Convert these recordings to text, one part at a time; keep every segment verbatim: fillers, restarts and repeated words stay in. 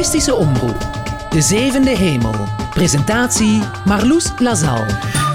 Boeddhistische Omroep. De Zevende Hemel. Presentatie Marloes Lazal.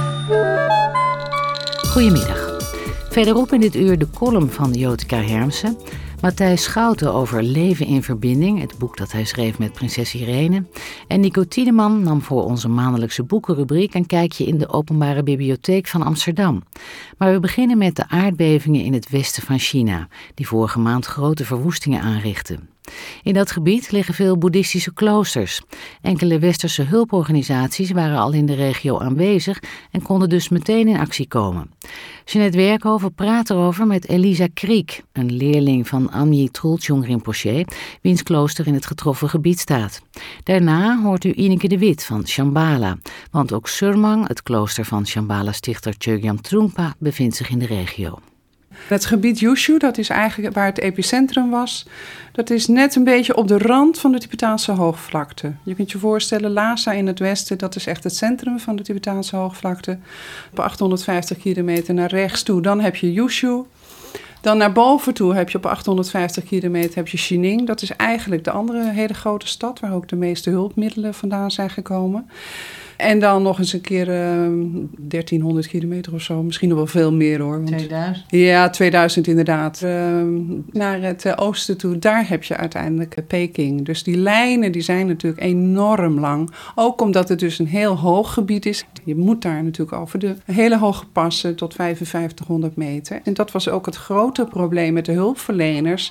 Goedemiddag. Verderop in dit uur de column van Jotica Hermsen. Matthijs Schouten over Leven in Verbinding, het boek dat hij schreef met prinses Irene. En Nico Tiedeman nam voor onze maandelijkse boekenrubriek een kijkje in de Openbare Bibliotheek van Amsterdam. Maar we beginnen met de aardbevingen in het westen van China, die vorige maand grote verwoestingen aanrichtten. In dat gebied liggen veel boeddhistische kloosters. Enkele westerse hulporganisaties waren al in de regio aanwezig en konden dus meteen in actie komen. Jeanette Werkhoven praat erover met Elisa Kriek, een leerling van Amyi Trulchung Rinpoche, wiens klooster in het getroffen gebied staat. Daarna hoort u Ineke de Wit van Shambhala, want ook Surmang, het klooster van Shambhala-stichter Chögyam Trungpa, bevindt zich in de regio. Het gebied Yushu, dat is eigenlijk waar het epicentrum was, dat is net een beetje op de rand van de Tibetaanse hoogvlakte. Je kunt je voorstellen, Lhasa in het westen, dat is echt het centrum van de Tibetaanse hoogvlakte. Op achthonderdvijftig kilometer naar rechts toe, dan heb je Yushu. Dan naar boven toe heb je op achthonderdvijftig kilometer heb je Xining. Dat is eigenlijk de andere hele grote stad, waar ook de meeste hulpmiddelen vandaan zijn gekomen. En dan nog eens een keer uh, dertienhonderd kilometer of zo. Misschien nog wel veel meer hoor. Want, tweeduizend? Ja, tweeduizend inderdaad. Uh, naar het uh, oosten toe, daar heb je uiteindelijk uh, Peking. Dus die lijnen die zijn natuurlijk enorm lang. Ook omdat het dus een heel hoog gebied is. Je moet daar natuurlijk over de hele hoge passen tot vijfenvijftighonderd meter. En dat was ook het grote probleem met de hulpverleners,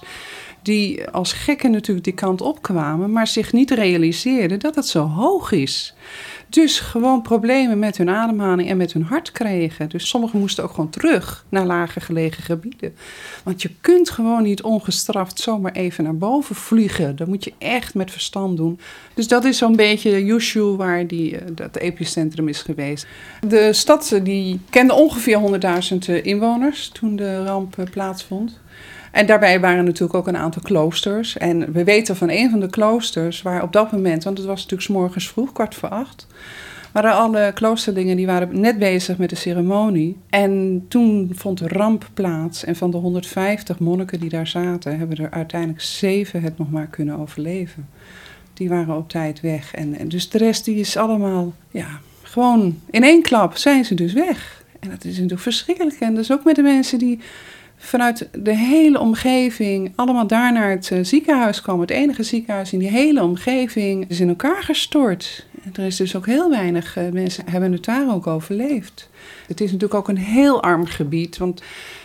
die als gekken natuurlijk die kant opkwamen, maar zich niet realiseerden dat het zo hoog is. Dus gewoon problemen met hun ademhaling en met hun hart kregen. Dus sommigen moesten ook gewoon terug naar lager gelegen gebieden. Want je kunt gewoon niet ongestraft zomaar even naar boven vliegen. Dat moet je echt met verstand doen. Dus dat is zo'n beetje Yushu waar die, dat epicentrum is geweest. De stad die kende ongeveer honderdduizend inwoners toen de ramp plaatsvond. En daarbij waren natuurlijk ook een aantal kloosters. En we weten van een van de kloosters waar op dat moment, want het was natuurlijk 's morgens vroeg, kwart voor acht, waren alle kloosterlingen die waren net bezig met de ceremonie. En toen vond de ramp plaats. En van de honderdvijftig monniken die daar zaten, hebben er uiteindelijk zeven het nog maar kunnen overleven. Die waren op tijd weg. En, en dus de rest die is allemaal, ja, gewoon in één klap zijn ze dus weg. En dat is natuurlijk verschrikkelijk. En dus ook met de mensen die vanuit de hele omgeving allemaal daar naar het uh, ziekenhuis kwam. Het enige ziekenhuis in die hele omgeving is in elkaar gestort. Er is dus ook heel weinig uh, mensen hebben het daar ook overleefd. Het is natuurlijk ook een heel arm gebied, want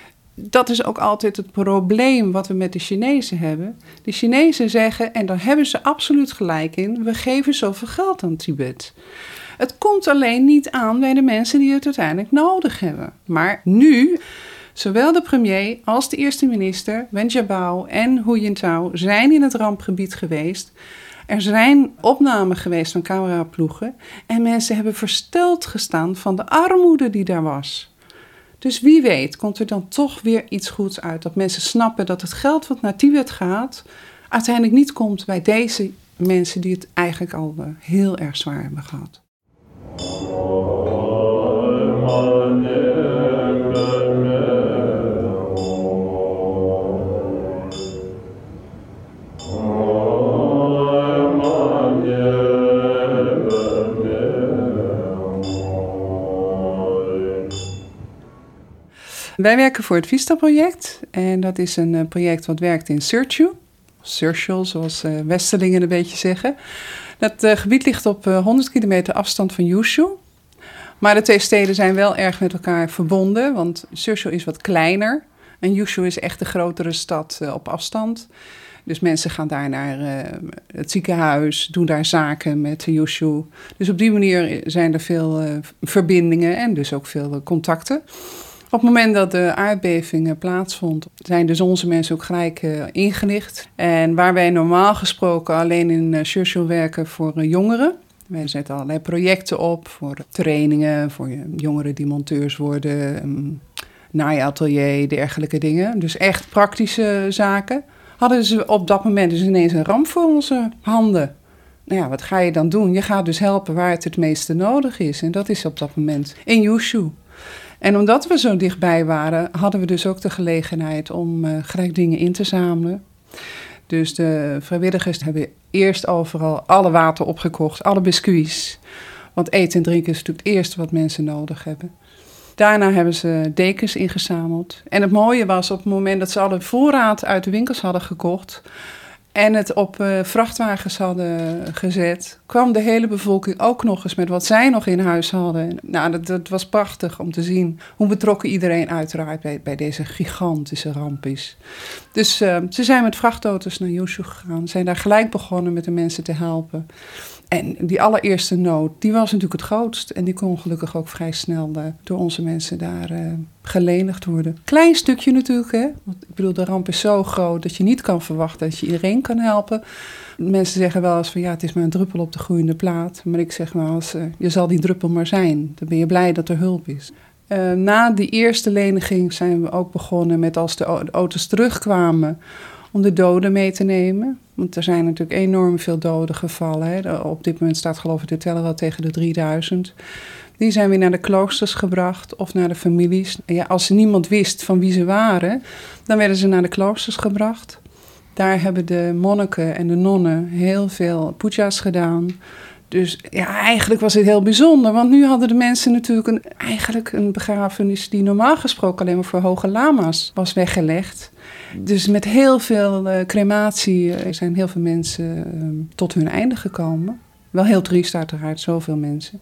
dat is ook altijd het probleem wat we met de Chinezen hebben. De Chinezen zeggen, en daar hebben ze absoluut gelijk in, we geven zoveel geld aan Tibet. Het komt alleen niet aan bij de mensen die het uiteindelijk nodig hebben. Maar nu, zowel de premier als de eerste minister, Wen Jiabao en Hu Jintao, zijn in het rampgebied geweest. Er zijn opnamen geweest van cameraploegen en mensen hebben versteld gestaan van de armoede die daar was. Dus wie weet komt er dan toch weer iets goeds uit. Dat mensen snappen dat het geld wat naar Tibet gaat uiteindelijk niet komt bij deze mensen die het eigenlijk al heel erg zwaar hebben gehad. Wij werken voor het Vista-project en dat is een uh, project wat werkt in Sirchu, Sirchul, zoals uh, Westerlingen een beetje zeggen. Dat uh, gebied ligt op uh, honderd kilometer afstand van Yushu, maar de twee steden zijn wel erg met elkaar verbonden, want Sirchu is wat kleiner en Yushu is echt de grotere stad uh, op afstand. Dus mensen gaan daar naar uh, het ziekenhuis, doen daar zaken met Yushu. Dus op die manier zijn er veel uh, verbindingen en dus ook veel uh, contacten. Op het moment dat de aardbeving plaatsvond, zijn dus onze mensen ook gelijk uh, ingelicht. En waar wij normaal gesproken alleen in uh, Sirchul werken voor uh, jongeren. Wij zetten allerlei projecten op voor trainingen, voor uh, jongeren die monteurs worden, um, naaiatelier, dergelijke dingen. Dus echt praktische zaken. Hadden ze op dat moment dus ineens een ramp voor onze handen. Nou ja, wat ga je dan doen? Je gaat dus helpen waar het het meeste nodig is. En dat is op dat moment in Yushu. En omdat we zo dichtbij waren, hadden we dus ook de gelegenheid om uh, gelijk dingen in te zamelen. Dus de vrijwilligers hebben eerst overal alle water opgekocht, alle biscuits. Want eten en drinken is natuurlijk het eerste wat mensen nodig hebben. Daarna hebben ze dekens ingezameld. En het mooie was op het moment dat ze alle voorraad uit de winkels hadden gekocht en het op uh, vrachtwagens hadden gezet, kwam de hele bevolking ook nog eens met wat zij nog in huis hadden. Nou, dat, dat was prachtig om te zien hoe betrokken iedereen uiteraard bij, bij deze gigantische ramp is. Dus uh, ze zijn met vrachtauto's naar Yushu gegaan, zijn daar gelijk begonnen met de mensen te helpen. En die allereerste nood, die was natuurlijk het grootst. En die kon gelukkig ook vrij snel uh, door onze mensen daar uh, gelenigd worden. Klein stukje natuurlijk, hè. Want ik bedoel, de ramp is zo groot dat je niet kan verwachten dat je iedereen kan helpen. Mensen zeggen wel eens van, ja, het is maar een druppel op de gloeiende plaat. Maar ik zeg wel eens, uh, je zal die druppel maar zijn. Dan ben je blij dat er hulp is. Uh, na die eerste leniging zijn we ook begonnen met als de auto's terugkwamen om de doden mee te nemen. Want er zijn natuurlijk enorm veel doden gevallen. Hè. Op dit moment staat geloof ik de teller al tegen de drieduizend. Die zijn weer naar de kloosters gebracht of naar de families. En ja, als niemand wist van wie ze waren, dan werden ze naar de kloosters gebracht. Daar hebben de monniken en de nonnen heel veel puja's gedaan. Dus ja, eigenlijk was het heel bijzonder. Want nu hadden de mensen natuurlijk een, eigenlijk een begrafenis die normaal gesproken alleen maar voor hoge lama's was weggelegd. Dus met heel veel uh, crematie uh, zijn heel veel mensen uh, tot hun einde gekomen. Wel heel triest uiteraard, zoveel mensen.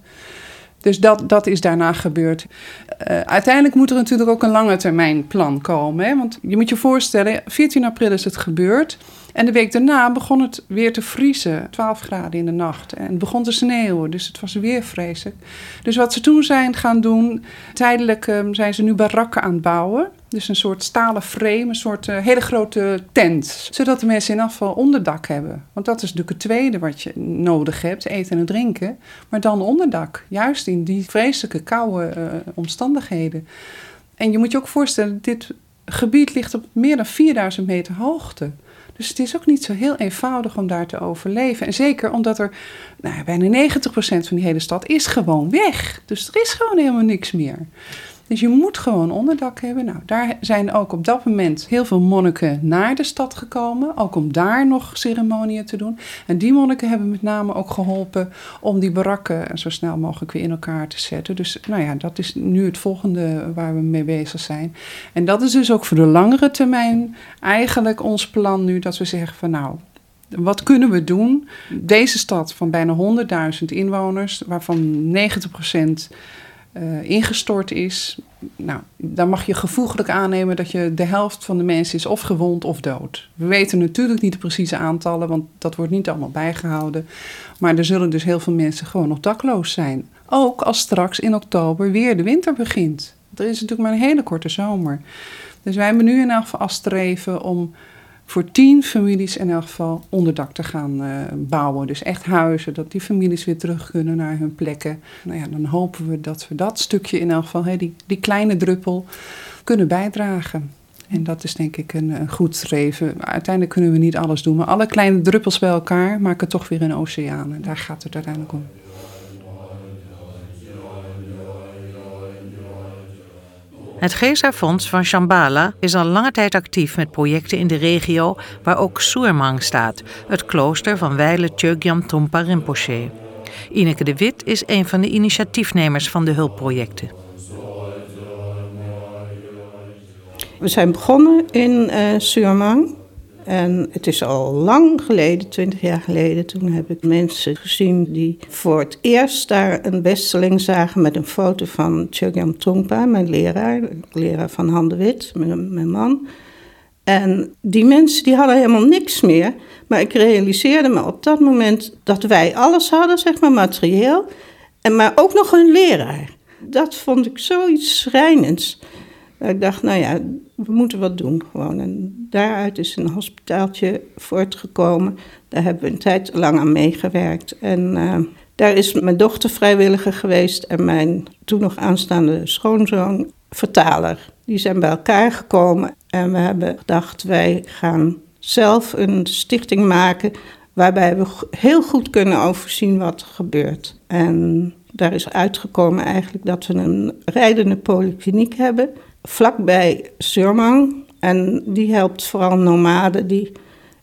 Dus dat, dat is daarna gebeurd. Uh, uiteindelijk moet er natuurlijk ook een lange termijn plan komen. Hè? Want je moet je voorstellen, veertien april is het gebeurd. En de week daarna begon het weer te vriezen. twaalf graden in de nacht. En het begon te sneeuwen, dus het was weer vreselijk. Dus wat ze toen zijn gaan doen, tijdelijk um, zijn ze nu barakken aan het bouwen. Dus een soort stalen frame, een soort uh, hele grote tent. Zodat de mensen in afval onderdak hebben. Want dat is natuurlijk het tweede wat je nodig hebt, eten en drinken. Maar dan onderdak, juist in die vreselijke koude uh, omstandigheden. En je moet je ook voorstellen, dit gebied ligt op meer dan vierduizend meter hoogte. Dus het is ook niet zo heel eenvoudig om daar te overleven. En zeker omdat er nou, bijna negentig procent van die hele stad is gewoon weg. Dus er is gewoon helemaal niks meer. Dus je moet gewoon onderdak hebben. Nou, daar zijn ook op dat moment heel veel monniken naar de stad gekomen. Ook om daar nog ceremonieën te doen. En die monniken hebben met name ook geholpen om die barakken zo snel mogelijk weer in elkaar te zetten. Dus nou ja, dat is nu het volgende waar we mee bezig zijn. En dat is dus ook voor de langere termijn eigenlijk ons plan nu. Dat we zeggen van nou, wat kunnen we doen? Deze stad van bijna honderdduizend inwoners, waarvan negentig procent Uh, ingestort is, nou, dan mag je gevoeglijk aannemen dat je de helft van de mensen is of gewond of dood. We weten natuurlijk niet de precieze aantallen, want dat wordt niet allemaal bijgehouden. Maar er zullen dus heel veel mensen gewoon nog dakloos zijn. Ook als straks in oktober weer de winter begint. Er is natuurlijk maar een hele korte zomer. Dus wij hebben nu in elk geval als streven om voor tien families in elk geval onderdak te gaan uh, bouwen. Dus echt huizen, dat die families weer terug kunnen naar hun plekken. Nou ja, dan hopen we dat we dat stukje in elk geval, hè, die, die kleine druppel, kunnen bijdragen. En dat is denk ik een, een goed streven. Uiteindelijk kunnen we niet alles doen, maar alle kleine druppels bij elkaar maken toch weer een oceaan. En daar gaat het uiteindelijk om. Het Geza-fonds van Shambhala is al lange tijd actief met projecten in de regio waar ook Suirmang staat, het klooster van wijle Chögyam Trungpa Rinpoche. Ineke de Wit is een van de initiatiefnemers van de hulpprojecten. We zijn begonnen in uh, Suirmang. En het is al lang geleden, twintig jaar geleden, toen heb ik mensen gezien die voor het eerst daar een besteling zagen met een foto van Chögyam Trungpa, mijn leraar, leraar van Han de Wit, mijn, mijn man. En die mensen die hadden helemaal niks meer, maar ik realiseerde me op dat moment dat wij alles hadden, zeg maar materieel, en maar ook nog een leraar. Dat vond ik zoiets schrijnends. Ik dacht, nou ja, we moeten wat doen gewoon. En daaruit is een hospitaaltje voortgekomen. Daar hebben we een tijd lang aan meegewerkt. En uh, daar is mijn dochter vrijwilliger geweest en mijn toen nog aanstaande schoonzoon vertaler. Die zijn bij elkaar gekomen en we hebben gedacht, wij gaan zelf een stichting maken waarbij we heel goed kunnen overzien wat er gebeurt. En daar is uitgekomen eigenlijk dat we een rijdende polykliniek hebben vlakbij Suirmang. En die helpt vooral nomaden die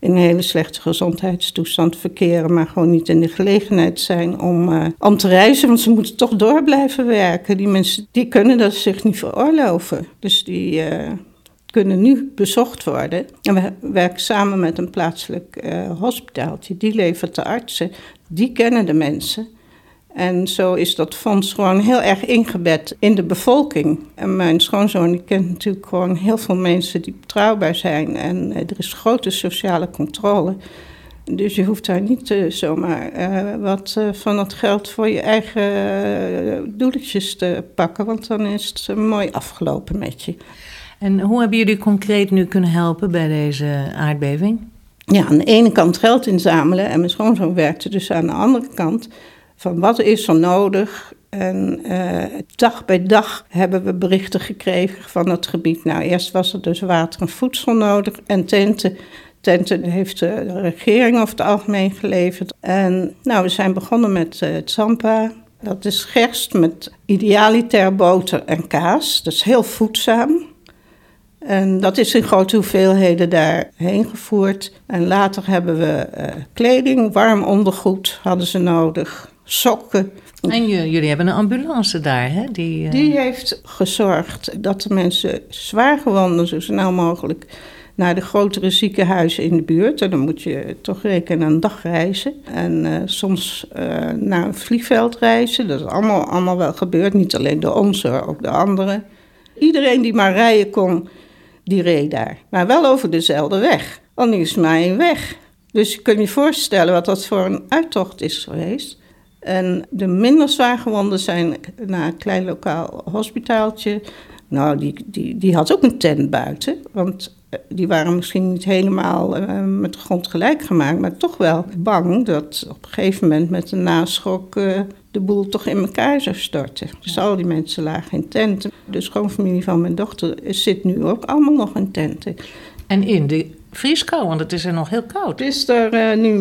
in een hele slechte gezondheidstoestand verkeren, maar gewoon niet in de gelegenheid zijn om, uh, om te reizen, want ze moeten toch door blijven werken. Die mensen die kunnen dat zich niet veroorloven. Dus die uh, kunnen nu bezocht worden. En we werken samen met een plaatselijk uh, hospitaaltje. Die levert de artsen, die kennen de mensen. En zo is dat fonds gewoon heel erg ingebed in de bevolking. En mijn schoonzoon die kent natuurlijk gewoon heel veel mensen die betrouwbaar zijn. En uh, er is grote sociale controle. Dus je hoeft daar niet uh, zomaar uh, wat uh, van dat geld voor je eigen uh, doeletjes te pakken. Want dan is het uh, mooi afgelopen met je. En hoe hebben jullie concreet nu kunnen helpen bij deze aardbeving? Ja, aan de ene kant geld inzamelen. En mijn schoonzoon werkte dus aan de andere kant van wat is er nodig. En uh, dag bij dag hebben we berichten gekregen van het gebied. Nou, eerst was er dus water en voedsel nodig en tenten. Tenten heeft de regering over het algemeen geleverd. En nou, we zijn begonnen met uh, Tsampa. Dat is gerst met idealiter boter en kaas. Dat is heel voedzaam. En dat is in grote hoeveelheden daarheen gevoerd. En later hebben we uh, kleding, warm ondergoed hadden ze nodig, sokken. En j- jullie hebben een ambulance daar, hè? Die, uh... Die heeft gezorgd dat de mensen zwaargewonden zo snel mogelijk naar de grotere ziekenhuizen in de buurt. En dan moet je toch rekenen een dag reizen. En uh, soms uh, naar een vliegveld reizen. Dat is allemaal, allemaal wel gebeurd. Niet alleen de onze, ook de anderen. Iedereen die maar rijden kon, die reed daar. Maar wel over dezelfde weg. Want nu is maar één weg. Dus je kunt je voorstellen wat dat voor een uittocht is geweest. En de minder zwaargewonden zijn naar een klein lokaal hospitaaltje. Nou, die, die, die had ook een tent buiten. Want die waren misschien niet helemaal uh, met de grond gelijk gemaakt. Maar toch wel bang dat op een gegeven moment met een naschok uh, de boel toch in elkaar zou storten. Dus al die mensen lagen in tenten. De schoonfamilie van mijn dochter zit nu ook allemaal nog in tenten. En in de vrieskou, want het is er nog heel koud. Het is er uh, nu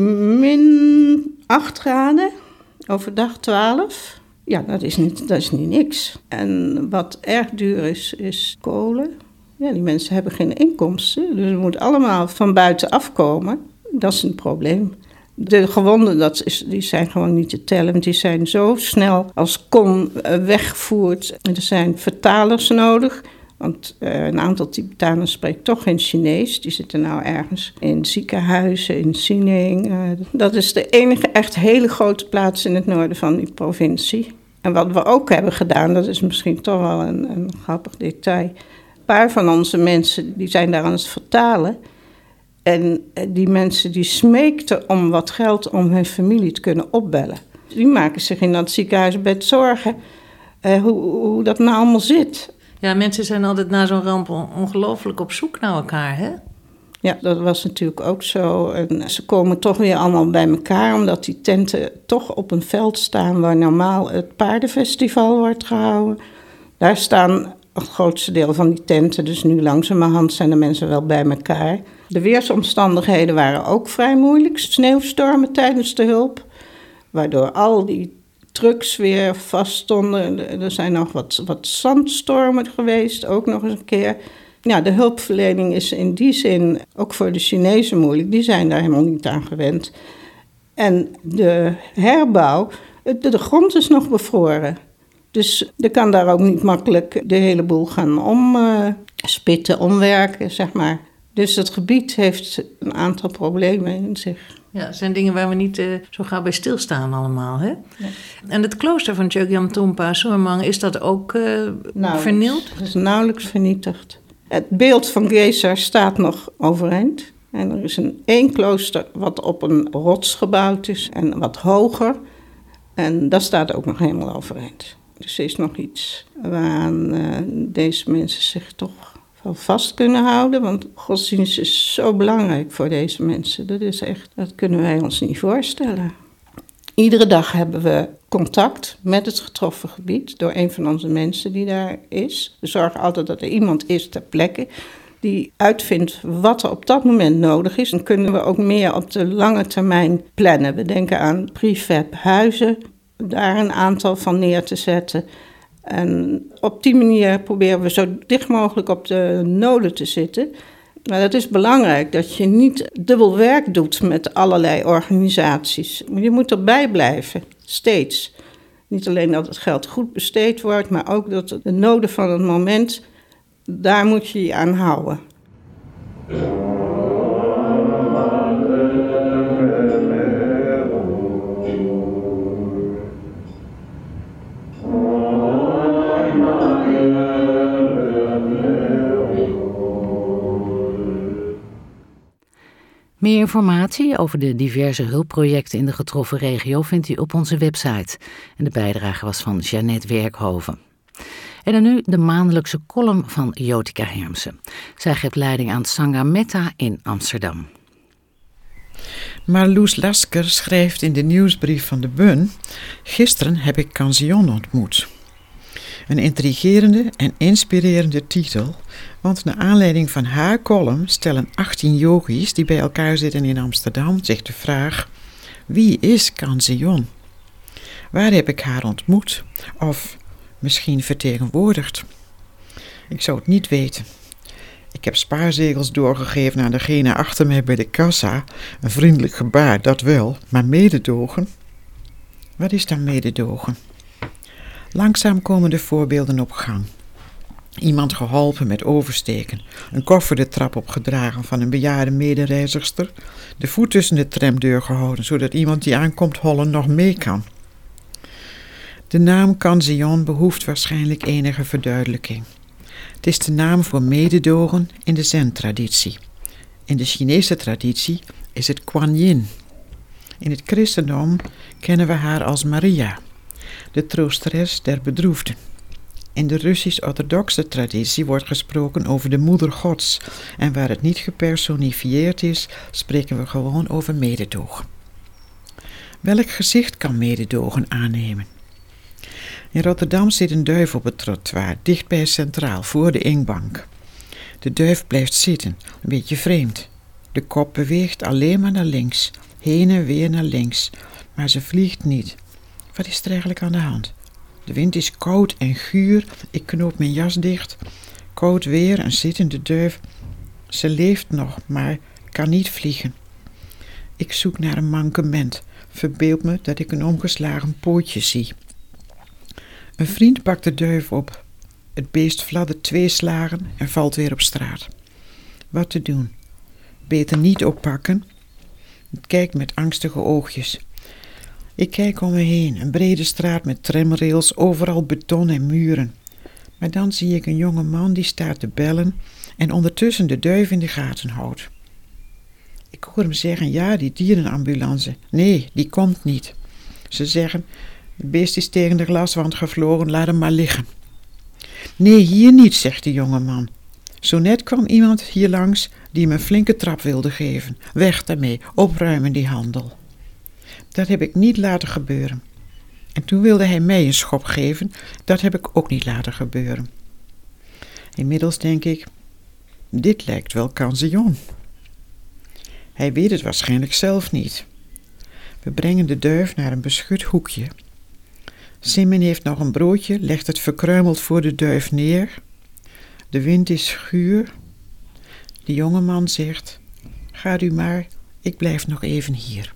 min acht graden, overdag twaalf. Ja, dat is, niet, dat is niet niks. En wat erg duur is, is kolen. Ja, die mensen hebben geen inkomsten, dus het moet allemaal van buiten afkomen. Dat is een probleem. De gewonden, dat is, die zijn gewoon niet te tellen, want die zijn zo snel als kon weggevoerd. Er zijn vertalers nodig, want uh, een aantal Tibetaners spreekt toch geen Chinees. Die zitten nou ergens in ziekenhuizen, in Xining. Uh, dat is de enige echt hele grote plaats in het noorden van die provincie. En wat we ook hebben gedaan, dat is misschien toch wel een, een grappig detail. Een paar van onze mensen die zijn daar aan het vertalen. En die mensen die smeekten om wat geld om hun familie te kunnen opbellen. Die maken zich in dat ziekenhuisbed zorgen uh, hoe, hoe dat nou allemaal zit. Ja, mensen zijn altijd na zo'n ramp ongelooflijk op zoek naar elkaar, hè? Ja, dat was natuurlijk ook zo. En ze komen toch weer allemaal bij elkaar, omdat die tenten toch op een veld staan waar normaal het paardenfestival wordt gehouden. Daar staan het grootste deel van die tenten, dus nu langzamerhand zijn de mensen wel bij elkaar. De weersomstandigheden waren ook vrij moeilijk. Sneeuwstormen tijdens de hulp, waardoor al die trucks weer vaststonden. Er zijn nog wat, wat zandstormen geweest, ook nog eens een keer. Ja, de hulpverlening is in die zin ook voor de Chinezen moeilijk. Die zijn daar helemaal niet aan gewend. En de herbouw, de, de grond is nog bevroren. Dus je kan daar ook niet makkelijk de hele boel gaan omspitten, uh, omwerken, zeg maar. Dus het gebied heeft een aantal problemen in zich. Ja, het zijn dingen waar we niet uh, zo gauw bij stilstaan allemaal, hè? Ja. En het klooster van Chögyam Trungpa Surmang, is dat ook uh, vernield? Het is nauwelijks vernietigd. Het beeld van Gesar staat nog overeind. En er is een één klooster wat op een rots gebouwd is en wat hoger. En dat staat ook nog helemaal overeind. Dus er is nog iets waaraan uh, deze mensen zich toch wel vast kunnen houden. Want godsdienst is zo belangrijk voor deze mensen. Dat is echt, dat kunnen wij ons niet voorstellen. Iedere dag hebben we contact met het getroffen gebied door een van onze mensen die daar is. We zorgen altijd dat er iemand is ter plekke die uitvindt wat er op dat moment nodig is. Dan kunnen we ook meer op de lange termijn plannen. We denken aan prefab huizen, daar een aantal van neer te zetten. En op die manier proberen we zo dicht mogelijk op de noden te zitten. Maar het is belangrijk dat je niet dubbel werk doet met allerlei organisaties. Je moet erbij blijven, steeds. Niet alleen dat het geld goed besteed wordt, maar ook dat de noden van het moment, daar moet je je aan houden. Meer informatie over de diverse hulpprojecten in de getroffen regio vindt u op onze website. En de bijdrage was van Jeannette Werkhoven. En dan nu de maandelijkse column van Jotica Hermsen. Zij geeft leiding aan Sangha Metta in Amsterdam. Marloes Lasker schrijft in de nieuwsbrief van de Bun: gisteren heb ik Kanzion ontmoet. Een intrigerende en inspirerende titel, want naar aanleiding van haar column stellen achttien yogis die bij elkaar zitten in Amsterdam zich de vraag: wie is Kanzion? Waar heb ik haar ontmoet? Of misschien vertegenwoordigd? Ik zou het niet weten. Ik heb spaarzegels doorgegeven aan degene achter mij bij de kassa. Een vriendelijk gebaar, dat wel, maar mededogen? Wat is dan mededogen? Langzaam komen de voorbeelden op gang. Iemand geholpen met oversteken, een koffer de trap opgedragen van een bejaarde medereizigster, de voet tussen de tramdeur gehouden, zodat iemand die aankomt hollen nog mee kan. De naam Kanzion behoeft waarschijnlijk enige verduidelijking. Het is de naam voor mededogen in de Zen-traditie. In de Chinese traditie is het Kuan Yin. In het christendom kennen we haar als Maria, de troosteres der bedroefden. In de Russisch-orthodoxe traditie wordt gesproken over de moeder Gods en waar het niet gepersonifieerd is, spreken we gewoon over mededogen. Welk gezicht kan mededogen aannemen? In Rotterdam zit een duif op het trottoir, dichtbij Centraal, voor de inktbank. De duif blijft zitten, een beetje vreemd. De kop beweegt alleen maar naar links, heen en weer naar links, maar ze vliegt niet. Wat is er eigenlijk aan de hand? De wind is koud en guur, ik knoop mijn jas dicht. Koud weer, een zittende duif. Ze leeft nog, maar kan niet vliegen. Ik zoek naar een mankement, verbeeld me dat ik een omgeslagen pootje zie. Een vriend pakt de duif op. Het beest fladdert twee slagen en valt weer op straat. Wat te doen? Beter niet oppakken. Het kijkt met angstige oogjes. Ik kijk om me heen, een brede straat met tramrails, overal beton en muren. Maar dan zie ik een jonge man die staat te bellen en ondertussen de duif in de gaten houdt. Ik hoor hem zeggen, ja, die dierenambulance. Nee, die komt niet. Ze zeggen, het beest is tegen de glaswand gevlogen, laat hem maar liggen. Nee, hier niet, zegt de jonge man. Zo net kwam iemand hier langs die me een flinke trap wilde geven. Weg daarmee, opruimen die handel. Dat heb ik niet laten gebeuren. En toen wilde hij mij een schop geven, dat heb ik ook niet laten gebeuren. Inmiddels denk ik, dit lijkt wel Kanzion. Hij weet het waarschijnlijk zelf niet. We brengen de duif naar een beschut hoekje. Simon heeft nog een broodje, legt het verkruimeld voor de duif neer. De wind is guur. De jonge man zegt, ga u maar, ik blijf nog even hier.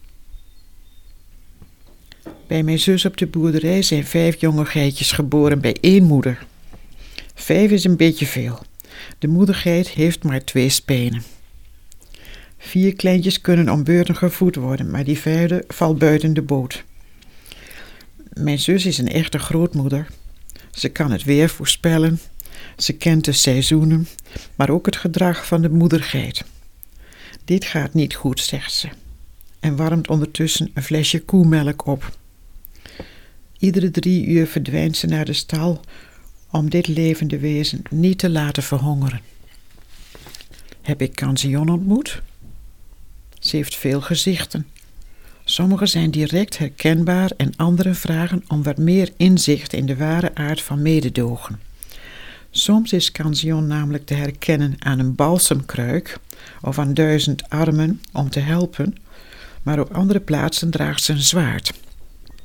Bij mijn zus op de boerderij zijn vijf jonge geitjes geboren bij één moeder. Vijf is een beetje veel. De moedergeit heeft maar twee spenen. Vier kleintjes kunnen om beurten gevoed worden, maar die vijfde valt buiten de boot. Mijn zus is een echte grootmoeder. Ze kan het weer voorspellen. Ze kent de seizoenen, maar ook het gedrag van de moedergeit. Dit gaat niet goed, zegt ze, en warmt ondertussen een flesje koemelk op. Iedere drie uur verdwijnt ze naar de stal om dit levende wezen niet te laten verhongeren. Heb ik Kanzion ontmoet? Ze heeft veel gezichten. Sommige zijn direct herkenbaar en andere vragen om wat meer inzicht in de ware aard van mededogen. Soms is Kanzion namelijk te herkennen aan een balsemkruik of aan duizend armen om te helpen, maar op andere plaatsen draagt ze een zwaard.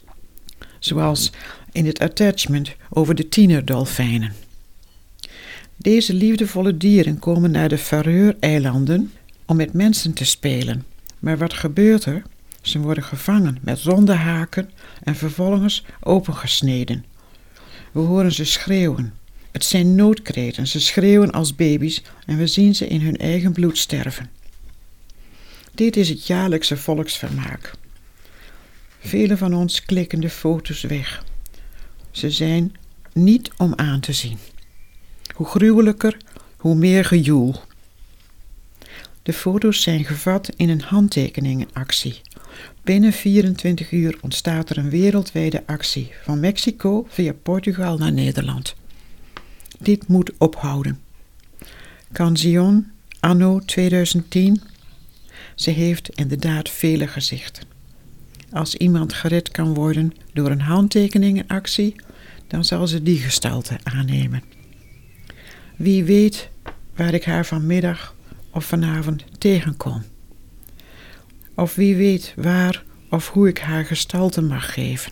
Zoals in het attachment over de tienerdolfijnen. Deze liefdevolle dieren komen naar de Faroe-eilanden om met mensen te spelen. Maar wat gebeurt er? Ze worden gevangen met ronde haken en vervolgens opengesneden. We horen ze schreeuwen. Het zijn noodkreten, ze schreeuwen als baby's en we zien ze in hun eigen bloed sterven. Dit is het jaarlijkse volksvermaak. Velen van ons klikken de foto's weg. Ze zijn niet om aan te zien. Hoe gruwelijker, hoe meer gejoel. De foto's zijn gevat in een handtekeningenactie. Binnen vierentwintig uur ontstaat er een wereldwijde actie van Mexico via Portugal naar Nederland. Dit moet ophouden. Canción, anno tweeduizend tien. Ze heeft inderdaad vele gezichten. Als iemand gered kan worden door een handtekeningenactie, dan zal ze die gestalte aannemen. Wie weet waar ik haar vanmiddag of vanavond tegenkom. Of wie weet waar of hoe ik haar gestalte mag geven.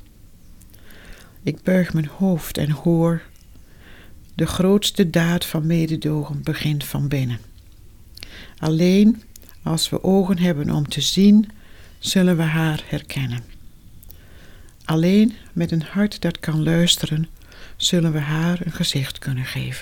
Ik buig mijn hoofd en hoor, de grootste daad van mededogen begint van binnen. Alleen als we ogen hebben om te zien, zullen we haar herkennen. Alleen met een hart dat kan luisteren, zullen we haar een gezicht kunnen geven.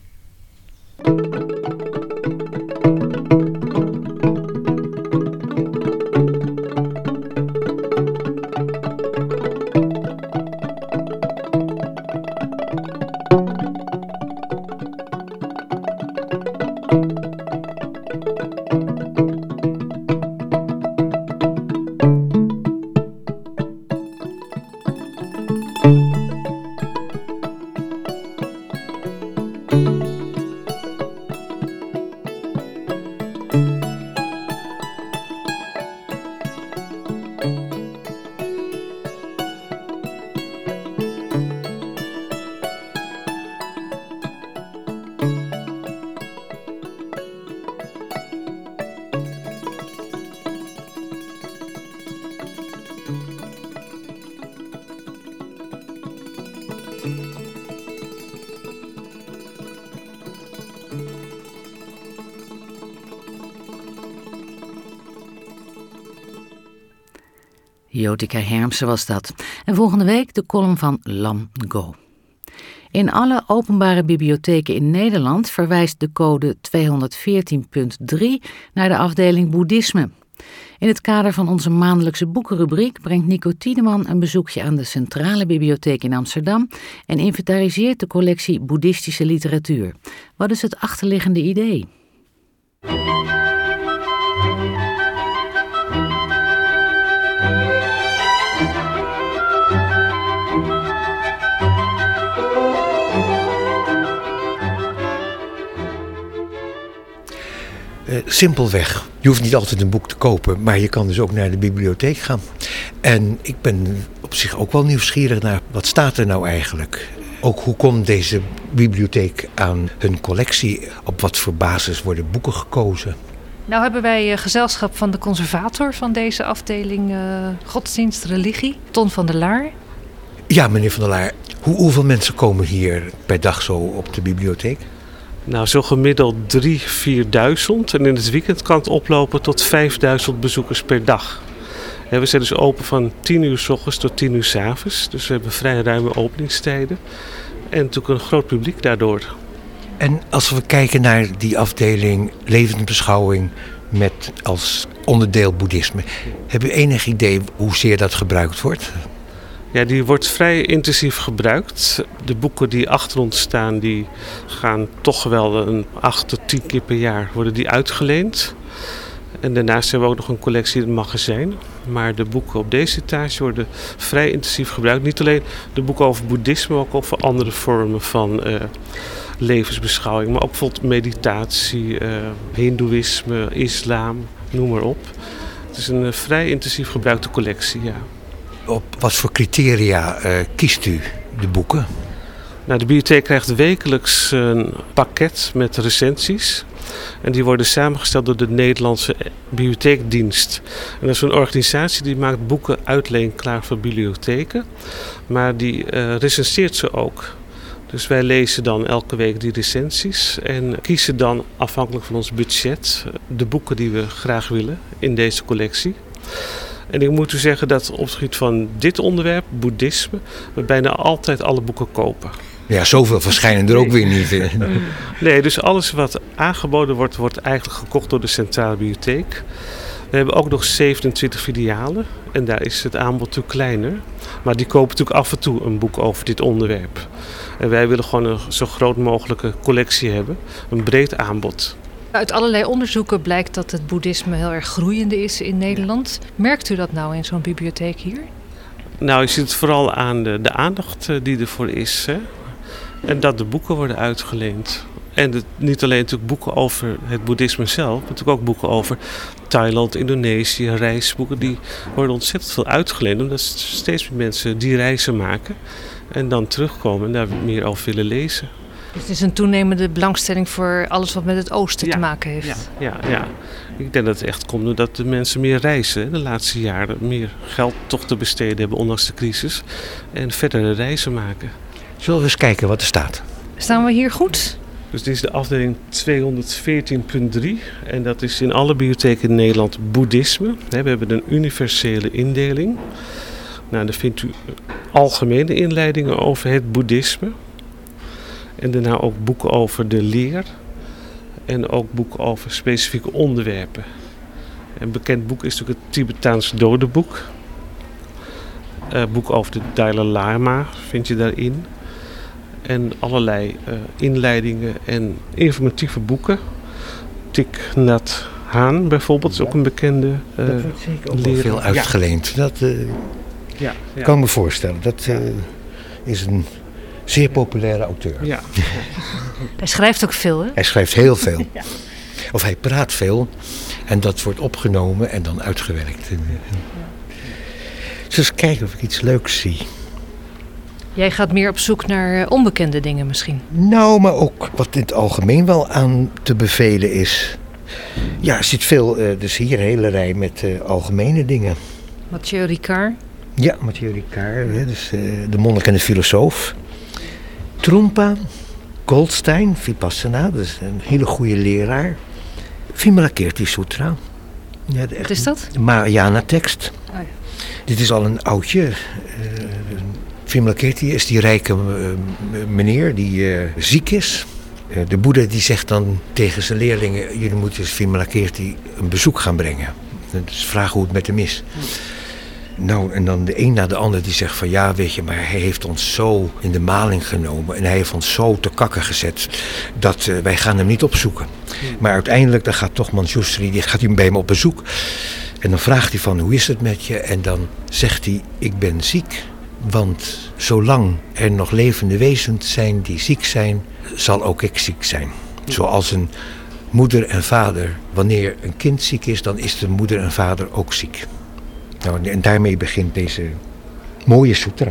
Jotica Hermsen was dat. En volgende week de column van Lam Ngo. In alle openbare bibliotheken in Nederland verwijst de code tweehonderdveertien punt drie naar de afdeling boeddhisme. In het kader van onze maandelijkse boekenrubriek brengt Nico Tiedeman een bezoekje aan de Centrale Bibliotheek in Amsterdam en inventariseert de collectie boeddhistische literatuur. Wat is het achterliggende idee? Uh, simpelweg. Je hoeft niet altijd een boek te kopen, maar je kan dus ook naar de bibliotheek gaan. En ik ben op zich ook wel nieuwsgierig naar wat staat er nou eigenlijk. Ook hoe komt deze bibliotheek aan hun collectie? Op wat voor basis worden boeken gekozen? Nou hebben wij uh, gezelschap van de conservator van deze afdeling uh, godsdienst, religie, Ton van der Laar. Ja, meneer van der Laar. Hoe, hoeveel mensen komen hier per dag zo op de bibliotheek? Nou, zo gemiddeld drie, vierduizend. En in het weekend kan het oplopen tot vijfduizend bezoekers per dag. We zijn dus open van tien uur 's ochtends tot tien uur 's avonds. Dus we hebben vrij ruime openingstijden. En natuurlijk een groot publiek daardoor. En als we kijken naar die afdeling levensbeschouwing met als onderdeel boeddhisme. Heb u enig idee hoezeer dat gebruikt wordt? Ja, die wordt vrij intensief gebruikt. De boeken die achter ons staan, die gaan toch wel een acht tot tien keer per jaar worden die uitgeleend. En daarnaast hebben we ook nog een collectie in het magazijn. Maar de boeken op deze etage worden vrij intensief gebruikt. Niet alleen de boeken over boeddhisme, maar ook over andere vormen van uh, levensbeschouwing. Maar ook bijvoorbeeld meditatie, uh, hindoeïsme, islam, noem maar op. Het is een uh, vrij intensief gebruikte collectie, ja. Op wat voor criteria uh, kiest u de boeken? Nou, de bibliotheek krijgt wekelijks een pakket met recensies. En die worden samengesteld door de Nederlandse Bibliotheekdienst. En dat is een organisatie die maakt boeken uitleenklaar voor bibliotheken. Maar die uh, recenseert ze ook. Dus wij lezen dan elke week die recensies en kiezen dan afhankelijk van ons budget de boeken die we graag willen in deze collectie. En ik moet u zeggen dat op het gebied van dit onderwerp, boeddhisme, we bijna altijd alle boeken kopen. Ja, zoveel verschijnen er ook weer niet. Nee, dus alles wat aangeboden wordt, wordt eigenlijk gekocht door de Centrale Bibliotheek. We hebben ook nog zevenentwintig filialen en daar is het aanbod natuurlijk kleiner. Maar die kopen natuurlijk af en toe een boek over dit onderwerp. En wij willen gewoon een zo groot mogelijke collectie hebben, een breed aanbod. Uit allerlei onderzoeken blijkt dat het boeddhisme heel erg groeiende is in Nederland. Merkt u dat nou in zo'n bibliotheek hier? Nou, je ziet het vooral aan de, de aandacht die ervoor is. Hè? En dat de boeken worden uitgeleend. En de, niet alleen natuurlijk boeken over het boeddhisme zelf, maar natuurlijk ook boeken over Thailand, Indonesië, reisboeken. Die worden ontzettend veel uitgeleend, omdat steeds meer mensen die reizen maken en dan terugkomen en daar meer over willen lezen. Dus het is een toenemende belangstelling voor alles wat met het oosten ja, te maken heeft. Ja, ja, ja, ik denk dat het echt komt doordat de mensen meer reizen de laatste jaren. Meer geld toch te besteden hebben ondanks de crisis. En verdere reizen maken. Zullen we eens kijken wat er staat? Staan we hier goed? Dus dit is de afdeling tweehonderdveertien punt drie. En dat is in alle bibliotheken in Nederland boeddhisme. We hebben een universele indeling. Nou, dan vindt u algemene inleidingen over het boeddhisme. En daarna ook boeken over de leer. En ook boeken over specifieke onderwerpen. Een bekend boek is natuurlijk het Tibetaans dodenboek. Uh, boek over de Dalai Lama vind je daarin. En allerlei uh, inleidingen en informatieve boeken. Thich Nhat Hanh bijvoorbeeld is ook een bekende uh, dat wordt zeker ook wel veel uitgeleend. Ja. Dat uh, ja, ja. kan ik me voorstellen. Dat uh, is een zeer populaire auteur. Ja. Hij schrijft ook veel, hè? Hij schrijft heel veel. Ja. Of hij praat veel. En dat wordt opgenomen en dan uitgewerkt. Ja. Dus eens kijken of ik iets leuks zie. Jij gaat meer op zoek naar onbekende dingen misschien? Nou, maar ook wat in het algemeen wel aan te bevelen is. Ja, er zit veel, uh, dus hier een hele rij met uh, algemene dingen. Mathieu Ricard? Ja, Mathieu Ricard, hè, dus uh, de monnik en de filosoof. Trungpa, Goldstein, Vipassana, dat is een hele goede leraar. Vimalakirti Sutra. Ja, wat is dat? Mahayana tekst. Oh ja. Dit is al een oudje. Uh, Vimalakirti is die rijke uh, meneer die uh, ziek is. Uh, de Boeddha die zegt dan tegen zijn leerlingen: jullie moeten Vimalakirti een bezoek gaan brengen. Dus vragen hoe het met hem is. Nou, en dan de een na de ander die zegt van ja, weet je, maar hij heeft ons zo in de maling genomen en hij heeft ons zo te kakken gezet dat uh, wij gaan hem niet opzoeken. Hmm. Maar uiteindelijk dan gaat toch Manjushri, die gaat hij bij hem op bezoek en dan vraagt hij van hoe is het met je en dan zegt hij ik ben ziek, want zolang er nog levende wezens zijn die ziek zijn, zal ook ik ziek zijn. Hmm. Zoals een moeder en vader, wanneer een kind ziek is, dan is de moeder en vader ook ziek. Nou, en daarmee begint deze mooie sutra.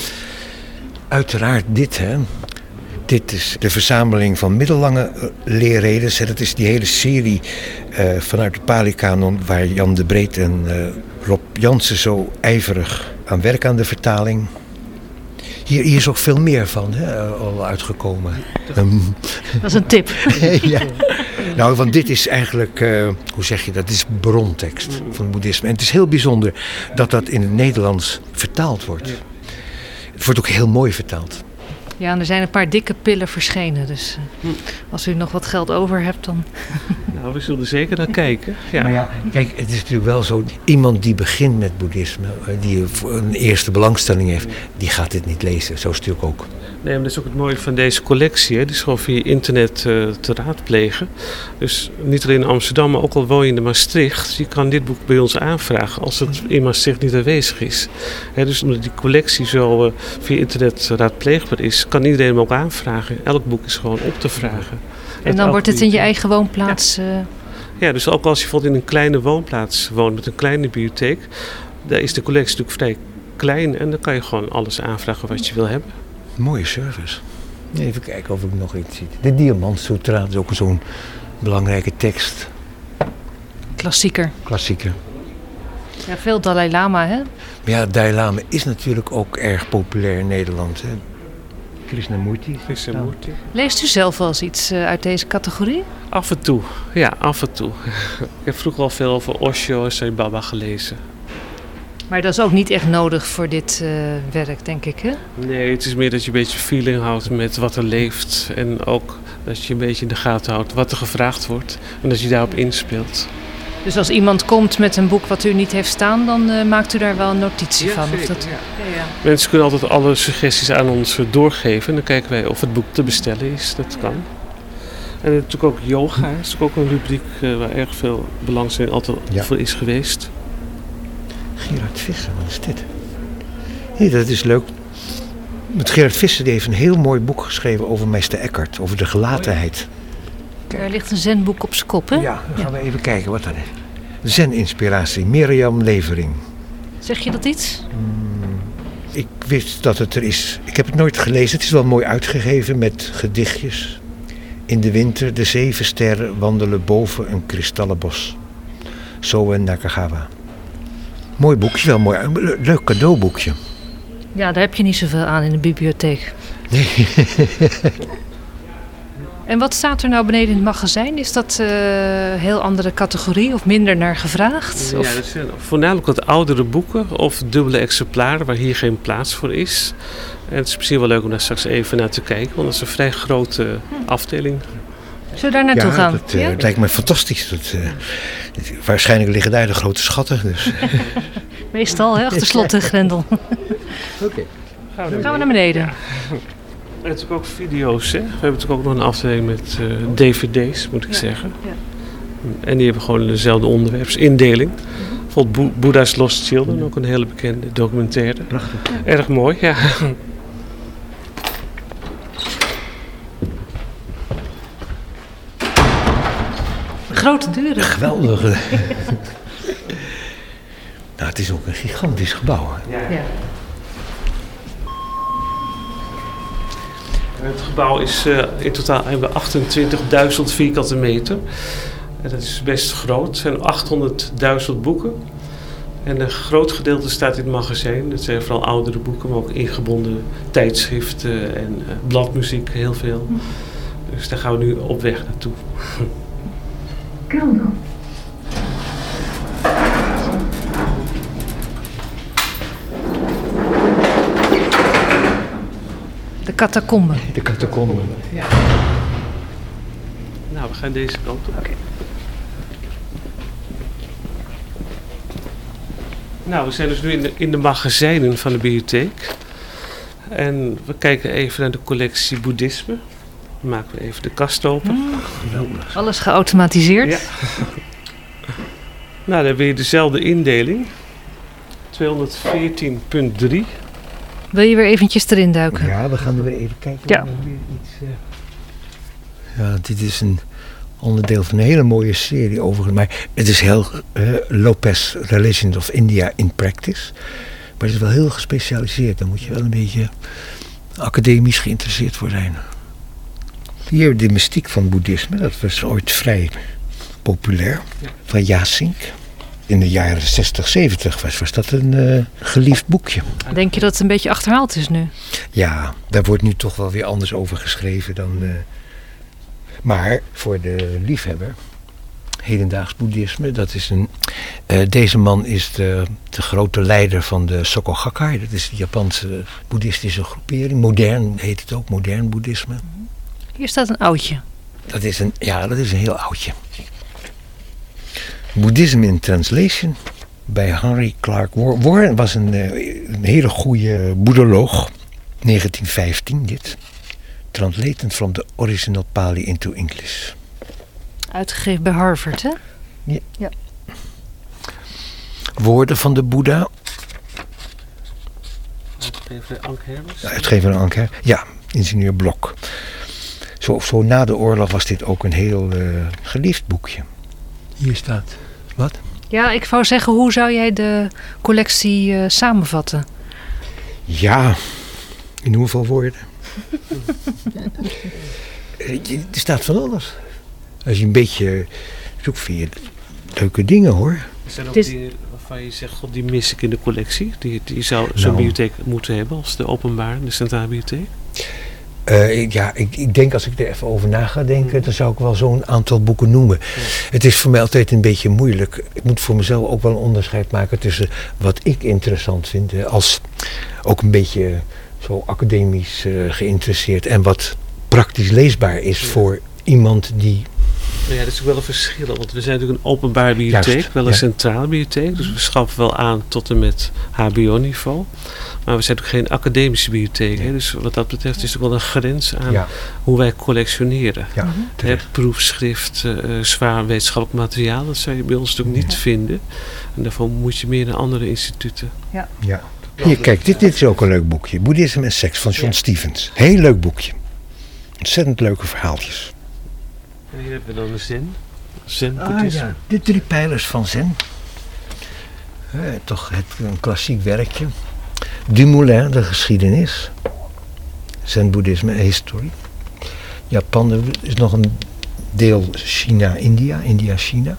Uiteraard dit, hè. Dit is de verzameling van middellange leerredens. Dat is die hele serie uh, vanuit de Pali-kanon waar Jan de Breed en uh, Rob Jansen zo ijverig aan werken aan de vertaling. Hier, hier is ook veel meer van, hè, al uitgekomen. Dat is een tip. Ja. Nou, want dit is eigenlijk, uh, hoe zeg je dat, dit is brontekst van het boeddhisme. En het is heel bijzonder dat dat in het Nederlands vertaald wordt. Het wordt ook heel mooi vertaald. Ja, en er zijn een paar dikke pillen verschenen. Dus uh, als u nog wat geld over hebt, dan... Nou, we zullen zeker naar kijken. Ja. Maar ja, kijk, het is natuurlijk wel zo. Iemand die begint met boeddhisme, die een eerste belangstelling heeft, die gaat dit niet lezen. Zo is het natuurlijk ook. Nee, maar dat is ook het mooie van deze collectie. Hè. Die is gewoon via internet uh, te raadplegen. Dus niet alleen in Amsterdam, maar ook al woon je in Maastricht. Je kan dit boek bij ons aanvragen als het in Maastricht niet aanwezig is. Hè, dus omdat die collectie zo uh, via internet raadpleegbaar is, kan iedereen hem ook aanvragen. Elk boek is gewoon op te vragen. En dan wordt het in je eigen woonplaats... Ja. Uh... ja, dus ook als je bijvoorbeeld in een kleine woonplaats woont met een kleine bibliotheek, daar is de collectie natuurlijk vrij klein en dan kan je gewoon alles aanvragen wat je wil hebben. Mooie service. Even kijken of ik nog iets zie. De Diamant Sutra is ook zo'n belangrijke tekst. Klassieker. Klassieker. Ja, veel Dalai Lama, hè? Maar ja, Dalai Lama is natuurlijk ook erg populair in Nederland. Hè? Krishnamurti. Krishnamurti. Leest u zelf wel eens iets uh, uit deze categorie? Af en toe, ja, af en toe. Ik heb vroeger al veel over Osho en Sai Baba gelezen. Maar dat is ook niet echt nodig voor dit uh, werk, denk ik, hè? Nee, het is meer dat je een beetje feeling houdt met wat er leeft. En ook dat je een beetje in de gaten houdt wat er gevraagd wordt. En dat je daarop inspeelt. Dus als iemand komt met een boek wat u niet heeft staan, dan uh, maakt u daar wel een notitie ja, van? Zeker, of dat... ja. Ja, ja. Mensen kunnen altijd alle suggesties aan ons doorgeven. En dan kijken wij of het boek te bestellen is. Dat kan. En natuurlijk ook yoga. Dat is ook een rubriek uh, waar erg veel belangstelling altijd ja. voor is geweest. Gerard Visser, wat is dit? Nee, dat is leuk. Met Gerard Visser die heeft een heel mooi boek geschreven over meester Eckhart. Over de gelatenheid. Er ligt een zenboek op zijn kop, hè? Ja, dan gaan ja. we even kijken wat dat is. Zen-inspiratie, Mirjam Levering. Zeg je dat iets? Hmm, ik wist dat het er is. Ik heb het nooit gelezen. Het is wel mooi uitgegeven met gedichtjes. In de winter, de zeven sterren wandelen boven een kristallen bos. Soen Nakagawa. Mooi boekje, wel mooi. Een leuk cadeauboekje. Ja, daar heb je niet zoveel aan in de bibliotheek. Nee. En wat staat er nou beneden in het magazijn? Is dat een uh, heel andere categorie of minder naar gevraagd? Ja, of? dat zijn voornamelijk wat oudere boeken of dubbele exemplaren waar hier geen plaats voor is. En het is misschien wel leuk om daar straks even naar te kijken, want dat is een vrij grote afdeling. Zullen we daar naartoe ja, gaan? Dat, uh, ja, dat lijkt me fantastisch. Dat, uh, waarschijnlijk liggen daar de grote schatten. Dus. Meestal, hè, achter slot en grendel. Oké. Okay. Gaan we, gaan we naar beneden. Ja. En natuurlijk ook video's, hè? We hebben natuurlijk ook nog een afdeling met uh, D V D's, moet ik ja. zeggen. Ja. En die hebben gewoon dezelfde onderwerpsindeling. Mm-hmm. Bijvoorbeeld Bo- Buddha's Lost Children, ook een hele bekende documentaire. Prachtig. Ja. Erg mooi, ja. Grote deuren. Geweldig. Nou, het is ook een gigantisch gebouw. Hè? Ja. Ja. Het gebouw is uh, in totaal hebben we achtentwintigduizend vierkante meter. En dat is best groot. Het zijn achthonderdduizend boeken. En een groot gedeelte staat in het magazijn. Dat zijn vooral oudere boeken, maar ook ingebonden tijdschriften en uh, bladmuziek, heel veel. Dus daar gaan we nu op weg naartoe. Kelder. De catacomben. De catacomben. Ja. Nou, we gaan deze kant op. Okay. Nou, we zijn dus nu in de, in de magazijnen van de bibliotheek. En we kijken even naar de collectie boeddhisme. Dan maken we even de kast open. Mm. Alles geautomatiseerd. Ja. Nou, dan hebben we dezelfde indeling. tweehonderdveertien punt drie. Wil je weer eventjes erin duiken? Ja, we gaan er weer even kijken. Ja. Weer iets, uh... ja, dit is een onderdeel van een hele mooie serie overigens. Maar het is heel uh, Lopez Religions of India in Practice. Maar het is wel heel gespecialiseerd. Daar moet je wel een beetje academisch geïnteresseerd voor zijn. Hier de mystiek van boeddhisme. Dat was ooit vrij populair. Ja. Van Jasink. In de jaren zestig, zeventig was, was dat een uh, geliefd boekje. Denk je dat het een beetje achterhaald is nu? Ja, daar wordt nu toch wel weer anders over geschreven dan... Uh, maar voor de liefhebber, hedendaags boeddhisme, dat is een... Uh, deze man is de, de grote leider van de Soka Gakkai. Dat is de Japanse boeddhistische groepering. Modern heet het ook, modern boeddhisme. Hier staat een oudje. Dat is een, ja, dat is een heel oudje. Buddhism in Translation bij Henry Clark Warren. Warren was een, een hele goede boeddholoog. negentien vijftien dit. Translated from the original Pali into English. Uitgegeven bij Harvard, hè? Ja. ja. Woorden van de Boeddha. Uitgever Anke Hermans. Uitgever Anke, ja, ingenieur Blok. Zo, zo na de oorlog was dit ook een heel uh, geliefd boekje. Hier staat, wat? Ja, ik wou zeggen, hoe zou jij de collectie uh, samenvatten? Ja, in hoeveel woorden? Er staat van alles. Als je een beetje zoekt, vind je leuke dingen, hoor. Er zijn ook dingen waarvan je zegt, god, die mis ik in de collectie. Die, die zou zo'n nou, bibliotheek moeten hebben als de openbare, de centrale bibliotheek. Uh, ja, ik, ik denk als ik er even over na ga denken, dan zou ik wel zo'n aantal boeken noemen. Ja. Het is voor mij altijd een beetje moeilijk. Ik moet voor mezelf ook wel een onderscheid maken tussen wat ik interessant vind, als ook een beetje zo academisch uh, geïnteresseerd en wat praktisch leesbaar is ja. voor iemand die... Nou ja, dat is ook wel een verschil, want we zijn natuurlijk een openbare bibliotheek, Juist, wel een ja. centrale bibliotheek, dus we schaffen wel aan tot en met H B O-niveau. Maar we zijn natuurlijk geen academische bibliotheek, nee. hè? Dus wat dat betreft is er wel een grens aan ja. hoe wij collectioneren. Ja, mm-hmm. He, proefschrift, uh, zwaar wetenschappelijk materiaal, dat zou je bij ons natuurlijk niet ja. vinden. En daarvoor moet je meer naar andere instituten. Ja. ja. Hier, kijk, dit, dit is ook een leuk boekje. Boeddhisme en seks van John ja. Stephens. Heel leuk boekje. Ontzettend leuke verhaaltjes. En hier hebben we dan de Zen. Zen ah, ja. De drie pijlers van Zen. Uh, toch het, een klassiek werkje. Dumoulin, de geschiedenis. Zen-boeddhisme, historie. Japan, er is nog een deel China-India, India-China.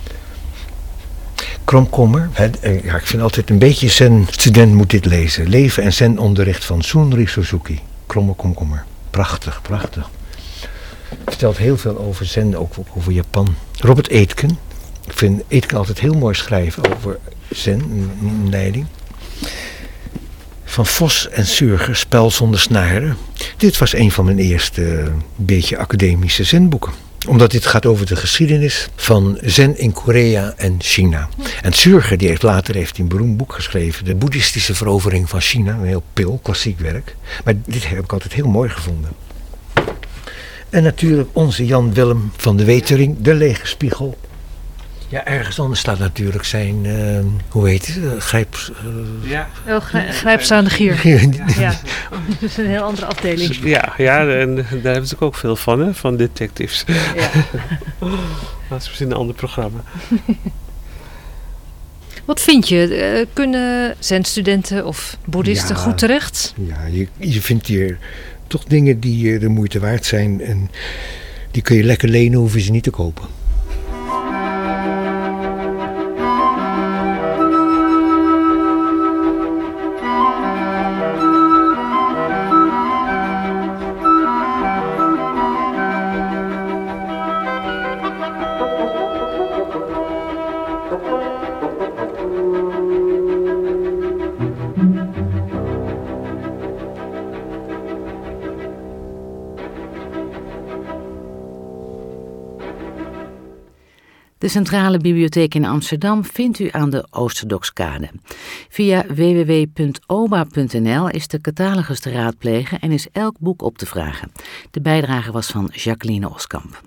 Kromkommer. Uh, ja, ik vind altijd een beetje Zen-student moet dit lezen. Leven en Zen-onderricht van Sunri Suzuki. Kromkommer. Prachtig, prachtig. Vertelt heel veel over Zen, ook over Japan. Robert Aitken. Ik vind Aitken altijd heel mooi schrijven over Zen, in leiding. Van Vos en Surger, Spel zonder snaren. Dit was een van mijn eerste uh, beetje academische Zenboeken. Omdat dit gaat over de geschiedenis van Zen in Korea en China. En Surger, die heeft later heeft hij een beroemd boek geschreven. De boeddhistische verovering van China. Een heel pil, klassiek werk. Maar dit heb ik altijd heel mooi gevonden. En natuurlijk onze Jan Willem van de Wetering, De Lege Spiegel. Ja, ergens anders staat natuurlijk zijn, uh, hoe heet het, uh, grijp... Uh, ja. Oh, grijp, grijpstaande gier. Ja. ja, dat is een heel andere afdeling. Ja, ja en daar hebben ze natuurlijk ook veel van, hè, van detectives. Ja. Dat is misschien een ander programma. Wat vind je? Uh, kunnen Zen-studenten of boeddhisten ja, goed terecht? Ja, je, je vindt hier toch dingen die uh, de moeite waard zijn. En die kun je lekker lenen, hoeven ze niet te kopen. De Centrale Bibliotheek in Amsterdam vindt u aan de Oosterdokskade. Via w w w punt o b a punt n l is de catalogus te raadplegen en is elk boek op te vragen. De bijdrage was van Jacqueline Oskamp.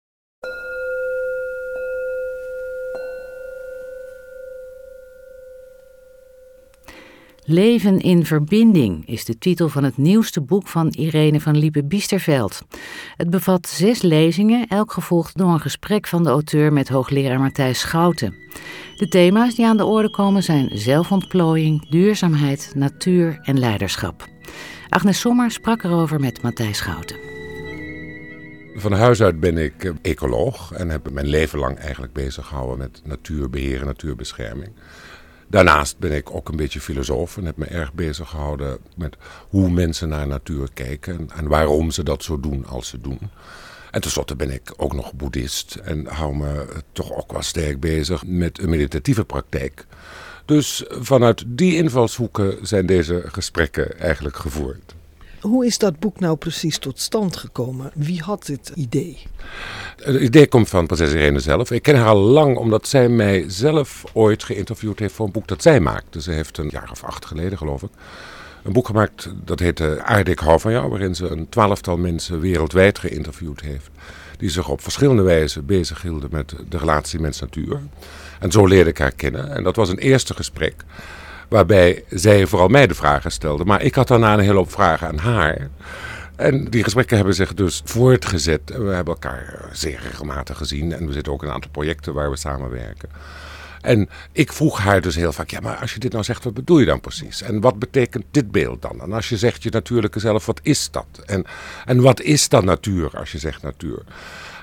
Leven in verbinding is de titel van het nieuwste boek van Irene van Liepe-Biesterveld. Het bevat zes lezingen, elk gevolgd door een gesprek van de auteur met hoogleraar Matthijs Schouten. De thema's die aan de orde komen zijn zelfontplooiing, duurzaamheid, natuur en leiderschap. Agnes Sommer sprak erover met Matthijs Schouten. Van huis uit ben ik ecoloog en heb mijn leven lang eigenlijk bezig gehouden met natuurbeheer en natuurbescherming. Daarnaast ben ik ook een beetje filosoof en heb me erg bezig gehouden met hoe mensen naar natuur kijken en waarom ze dat zo doen als ze doen. En tenslotte ben ik ook nog boeddhist en hou me toch ook wel sterk bezig met een meditatieve praktijk. Dus vanuit die invalshoeken zijn deze gesprekken eigenlijk gevoerd. Hoe is dat boek nou precies tot stand gekomen? Wie had dit idee? Het idee komt van prinses Irene zelf. Ik ken haar al lang omdat zij mij zelf ooit geïnterviewd heeft voor een boek dat zij maakte. Ze heeft een jaar of acht geleden, geloof ik, een boek gemaakt dat heette Aarde, ik hou van jou, waarin ze een twaalftal mensen wereldwijd geïnterviewd heeft. Die zich op verschillende wijzen bezighielden met de relatie mens-natuur. En zo leerde ik haar kennen. En dat was een eerste gesprek waarbij zij vooral mij de vragen stelde. Maar ik had daarna een hele hoop vragen aan haar. En die gesprekken hebben zich dus voortgezet. En we hebben elkaar zeer regelmatig gezien. En we zitten ook in een aantal projecten waar we samenwerken. En ik vroeg haar dus heel vaak, ja, maar als je dit nou zegt, wat bedoel je dan precies? En wat betekent dit beeld dan? En als je zegt je natuurlijke zelf, wat is dat? En, en wat is dan natuur als je zegt natuur?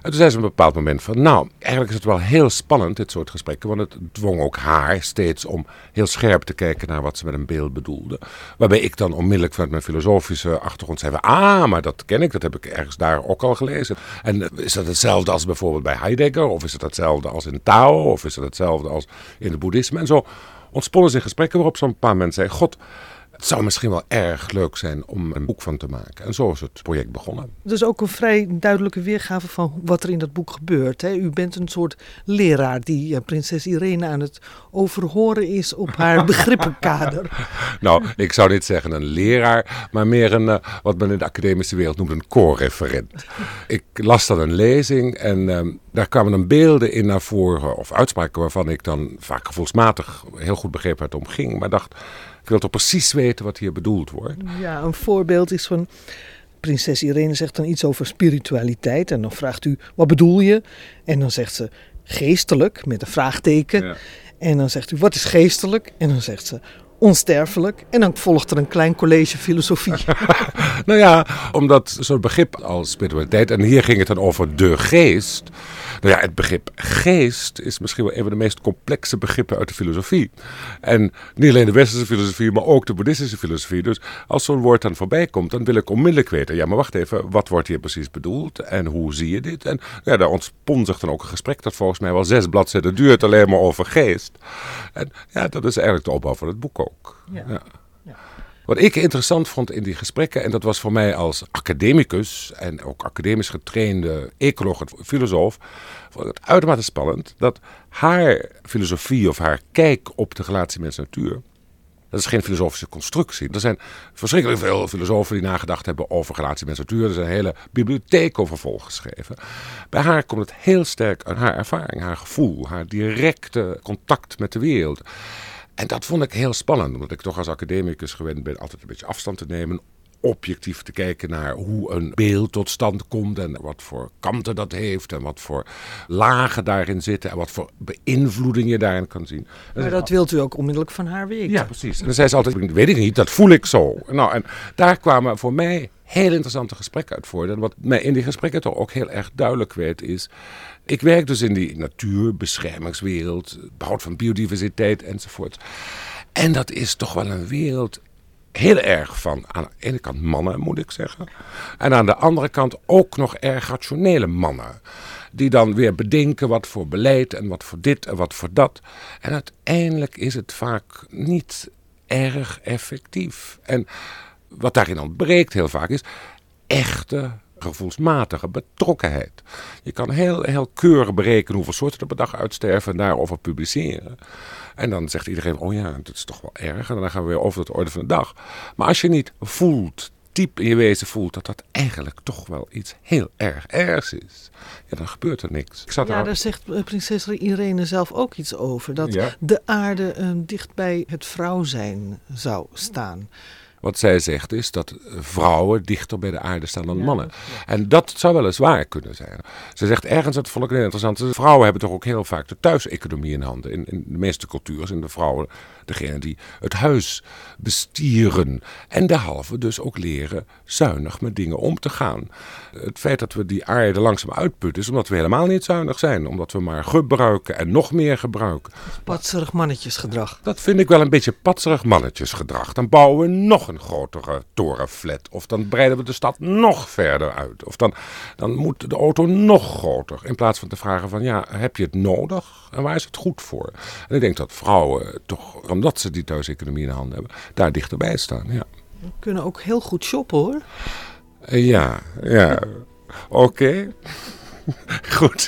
En toen zei ze op een bepaald moment van, nou, eigenlijk is het wel heel spannend, dit soort gesprekken, want het dwong ook haar steeds om heel scherp te kijken naar wat ze met een beeld bedoelde. Waarbij ik dan onmiddellijk vanuit mijn filosofische achtergrond zei, ah, maar dat ken ik, dat heb ik ergens daar ook al gelezen. En is dat hetzelfde als bijvoorbeeld bij Heidegger, of is het hetzelfde als in Tao, of is het hetzelfde als in het boeddhisme? En zo ontsponnen zich gesprekken waarop zo'n paar mensen zei, god, het zou misschien wel erg leuk zijn om een boek van te maken. En zo is het project begonnen. Dus ook een vrij duidelijke weergave van wat er in dat boek gebeurt. Hè? U bent een soort leraar die uh, prinses Irene aan het overhoren is op haar begrippenkader. Nou, ik zou niet zeggen een leraar, maar meer een, uh, wat men in de academische wereld noemt, een co-referent. Ik las dan een lezing en uh, daar kwamen dan beelden in naar voren, of uitspraken waarvan ik dan vaak gevoelsmatig heel goed begreep waar het om ging, maar dacht, ik wil toch precies weten wat hier bedoeld wordt. Ja, een voorbeeld is van, prinses Irene zegt dan iets over spiritualiteit en dan vraagt u, wat bedoel je? En dan zegt ze, geestelijk, met een vraagteken. Ja. En dan zegt u, wat is geestelijk? En dan zegt ze, onsterfelijk. En dan volgt er een klein college filosofie. Nou ja, omdat zo'n begrip als spiritualiteit, en hier ging het dan over de geest. Nou ja, het begrip geest is misschien wel een van de meest complexe begrippen uit de filosofie. En niet alleen de westerse filosofie, maar ook de boeddhistische filosofie. Dus als zo'n woord dan voorbij komt, dan wil ik onmiddellijk weten, ja, maar wacht even, wat wordt hier precies bedoeld? En hoe zie je dit? En ja, daar ontspon zich dan ook een gesprek dat volgens mij wel zes bladzijden duurt, alleen maar over geest. En ja, dat is eigenlijk de opbouw van het boek ook. Ja. Ja. Ja. Wat ik interessant vond in die gesprekken, en dat was voor mij als academicus en ook academisch getrainde ecoloog en filosoof, vond ik het uitermate spannend dat haar filosofie of haar kijk op de relatie mens-natuur, dat is geen filosofische constructie. Er zijn verschrikkelijk veel filosofen die nagedacht hebben over relatie mens-natuur. Er is een hele bibliotheek over volgeschreven. Bij haar komt het heel sterk uit haar ervaring, haar gevoel, haar directe contact met de wereld. En dat vond ik heel spannend, omdat ik toch als academicus gewend ben altijd een beetje afstand te nemen, objectief te kijken naar hoe een beeld tot stand komt en wat voor kanten dat heeft en wat voor lagen daarin zitten en wat voor beïnvloeding je daarin kan zien. Maar dat wilt u ook onmiddellijk van haar weten. Ja, precies. En dan zei ze altijd, weet ik niet, dat voel ik zo. Nou, en daar kwamen voor mij heel interessante gesprekken uit voort. En wat mij in die gesprekken toch ook heel erg duidelijk werd is, ik werk dus in die natuurbeschermingswereld, behoud van biodiversiteit enzovoort. En dat is toch wel een wereld heel erg van, aan de ene kant mannen moet ik zeggen. En aan de andere kant ook nog erg rationele mannen. Die dan weer bedenken wat voor beleid en wat voor dit en wat voor dat. En uiteindelijk is het vaak niet erg effectief. En wat daarin ontbreekt heel vaak is echte gevoelsmatige betrokkenheid. Je kan heel, heel keurig berekenen hoeveel soorten er per dag uitsterven en daarover publiceren. En dan zegt iedereen, oh ja, dat is toch wel erg. En dan gaan we weer over tot de orde van de dag. Maar als je niet voelt, diep in je wezen voelt, dat dat eigenlijk toch wel iets heel erg ergs is, ja, dan gebeurt er niks. Ik zat ja, er... daar zegt prinses Irene zelf ook iets over. Dat ja? de aarde uh, dicht bij het vrouw zijn zou staan. Wat zij zegt is dat vrouwen dichter bij de aarde staan dan mannen. Ja, en dat zou wel eens waar kunnen zijn. Ze zegt ergens, dat vond ik heel interessant, vrouwen hebben toch ook heel vaak de thuiseconomie in handen. In, in de meeste culturen zijn de vrouwen degene die het huis bestieren. En derhalve dus ook leren zuinig met dingen om te gaan. Het feit dat we die aarde langzaam uitputten is omdat we helemaal niet zuinig zijn. Omdat we maar gebruiken en nog meer gebruiken. Patserig mannetjesgedrag. Dat vind ik wel een beetje patserig mannetjesgedrag. Dan bouwen we nog een grotere torenflat. Of dan breiden we de stad nog verder uit. Of dan, dan moet de auto nog groter. In plaats van te vragen van, ja, heb je het nodig? En waar is het goed voor? En ik denk dat vrouwen toch, omdat ze die thuiseconomie in de handen hebben, daar dichterbij staan. Ja. We kunnen ook heel goed shoppen, hoor. Uh, ja, ja. Oké. Okay. Goed.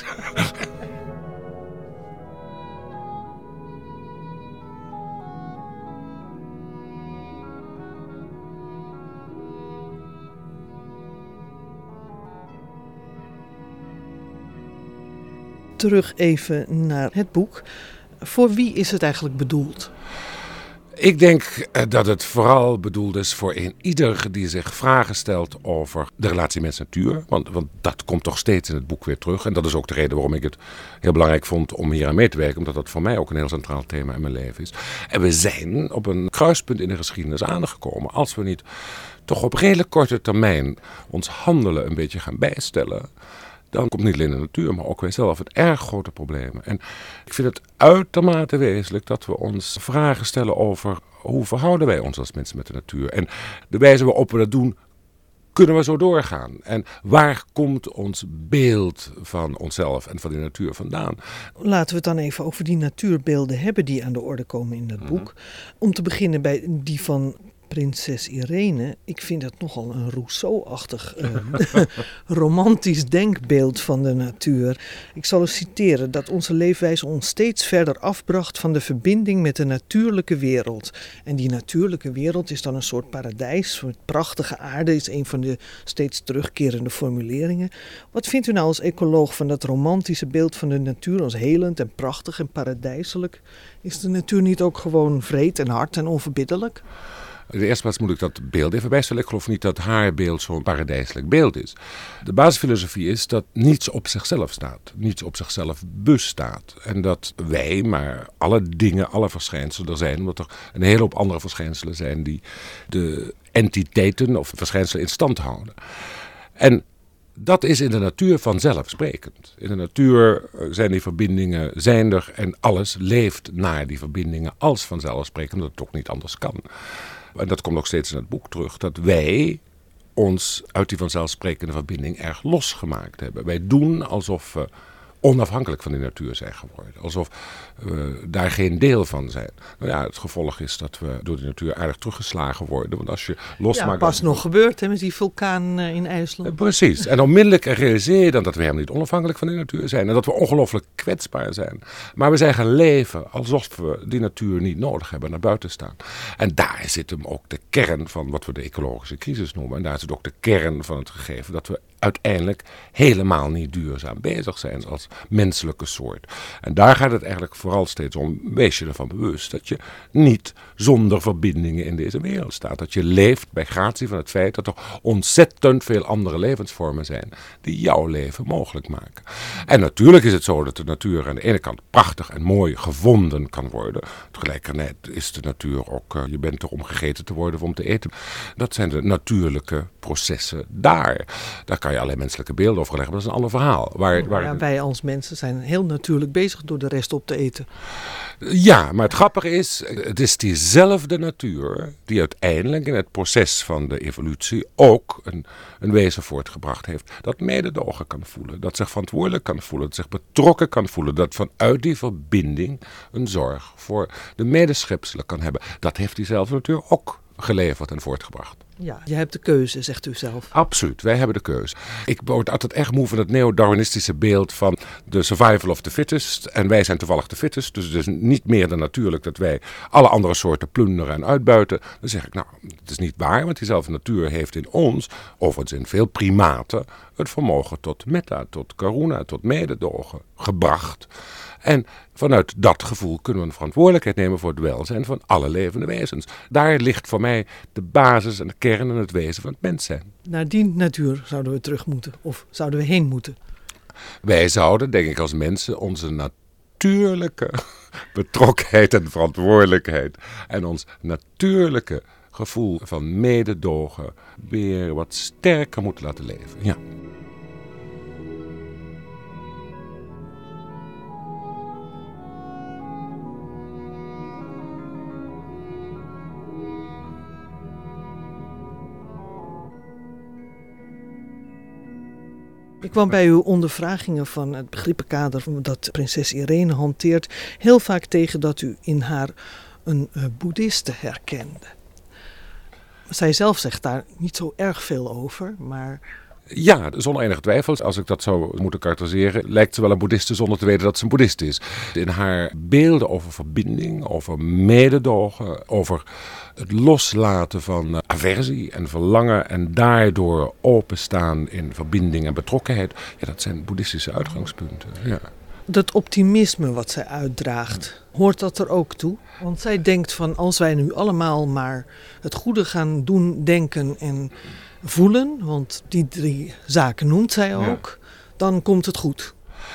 Terug even naar het boek. Voor wie is het eigenlijk bedoeld? Ik denk dat het vooral bedoeld is voor een ieder die zich vragen stelt over de relatie mens-natuur. Want, want dat komt toch steeds in het boek weer terug. En dat is ook de reden waarom ik het heel belangrijk vond om hier aan mee te werken. Omdat dat voor mij ook een heel centraal thema in mijn leven is. En we zijn op een kruispunt in de geschiedenis aangekomen. Als we niet toch op redelijk korte termijn ons handelen een beetje gaan bijstellen, dan komt niet alleen de natuur, maar ook wij zelf het erg grote problemen. En ik vind het uitermate wezenlijk dat we ons vragen stellen over hoe verhouden wij ons als mensen met de natuur. En de wijze waarop we dat doen, kunnen we zo doorgaan? En waar komt ons beeld van onszelf en van de natuur vandaan? Laten we het dan even over die natuurbeelden hebben die aan de orde komen in dat boek. Om te beginnen bij die van prinses Irene. Ik vind dat nogal een Rousseau-achtig uh, romantisch denkbeeld van de natuur. Ik zal eens citeren dat onze leefwijze ons steeds verder afbracht van de verbinding met de natuurlijke wereld. En die natuurlijke wereld is dan een soort paradijs. Prachtige aarde is een van de steeds terugkerende formuleringen. Wat vindt u nou als ecoloog van dat romantische beeld van de natuur als helend en prachtig en paradijselijk? Is de natuur niet ook gewoon wreed en hard en onverbiddelijk? In de eerste plaats moet ik dat beeld even bijstellen. Ik geloof niet dat haar beeld zo'n paradijselijk beeld is. De basisfilosofie is dat niets op zichzelf staat. Niets op zichzelf bestaat. En dat wij, maar alle dingen, alle verschijnselen er zijn. Omdat er een hele hoop andere verschijnselen zijn die de entiteiten of verschijnselen in stand houden. En dat is in de natuur vanzelfsprekend. In de natuur zijn die verbindingen zijn er en alles leeft naar die verbindingen als vanzelfsprekend, omdat het ook niet anders kan. En dat komt ook steeds in het boek terug, dat wij ons uit die vanzelfsprekende verbinding erg losgemaakt hebben. Wij doen alsof we onafhankelijk van die natuur zijn geworden. Alsof we daar geen deel van zijn. Nou ja, het gevolg is dat we door die natuur aardig teruggeslagen worden. Want als je losmaakt... Ja, pas nog gebeurd hè, met die vulkaan in IJsland. Precies. En onmiddellijk realiseer je dan dat we helemaal niet onafhankelijk van die natuur zijn. En dat we ongelooflijk kwetsbaar zijn. Maar we zijn gaan leven alsof we die natuur niet nodig hebben naar buiten staan. En daar zit hem ook de kern van wat we de ecologische crisis noemen. En daar zit ook de kern van het gegeven dat we uiteindelijk helemaal niet duurzaam bezig zijn als menselijke soort. En daar gaat het eigenlijk vooral steeds om, wees je ervan bewust dat je niet zonder verbindingen in deze wereld staat. Dat je leeft bij gratie van het feit dat er ontzettend veel andere levensvormen zijn die jouw leven mogelijk maken. En natuurlijk is het zo dat de natuur aan de ene kant prachtig en mooi gevonden kan worden. Tegelijkertijd is de natuur ook, uh, je bent er om gegeten te worden of om te eten. Dat zijn de natuurlijke processen daar. Daar kan je allerlei menselijke beelden over leggen, maar dat is een ander verhaal. Waar, waar ja, wij als mensen zijn heel natuurlijk bezig door de rest op te eten. Ja, maar het grappige is, het is diezelfde natuur die uiteindelijk in het proces van de evolutie ook een, een wezen voortgebracht heeft. Dat mededogen kan voelen, dat zich verantwoordelijk kan voelen, dat zich betrokken kan voelen. Dat vanuit die verbinding een zorg voor de medeschepselen kan hebben. Dat heeft diezelfde natuur ook geleverd en voortgebracht. Ja, je hebt de keuze, zegt u zelf. Absoluut, wij hebben de keuze. Ik word altijd erg moe van het neo-Darwinistische beeld van de survival of the fittest. En wij zijn toevallig de fittest, dus het is niet meer dan natuurlijk dat wij alle andere soorten plunderen en uitbuiten. Dan zeg ik, nou, het is niet waar, want diezelfde natuur heeft in ons, overigens in veel primaten, het vermogen tot metta, tot karuna, tot mededogen gebracht. En vanuit dat gevoel kunnen we een verantwoordelijkheid nemen voor het welzijn van alle levende wezens. Daar ligt voor mij de basis en de kern en het wezen van het mens zijn. Naar die natuur zouden we terug moeten, of zouden we heen moeten? Wij zouden, denk ik als mensen, onze natuurlijke betrokkenheid en verantwoordelijkheid en ons natuurlijke gevoel van mededogen weer wat sterker moeten laten leven. Ja. Ik kwam bij uw ondervragingen van het begrippenkader dat prinses Irene hanteert heel vaak tegen dat u in haar een uh, boeddhiste herkende. Zij zelf zegt daar niet zo erg veel over, maar... Ja, zonder enige twijfel. Als ik dat zou moeten karakteriseren, lijkt ze wel een boeddhiste zonder te weten dat ze een boeddhist is. In haar beelden over verbinding, over mededogen, over het loslaten van aversie en verlangen en daardoor openstaan in verbinding en betrokkenheid. Ja, dat zijn boeddhistische uitgangspunten. Ja. Dat optimisme wat zij uitdraagt, hoort dat er ook toe? Want zij denkt van, als wij nu allemaal maar het goede gaan doen, denken en voelen, want die drie zaken noemt zij ook, ja, dan komt het goed.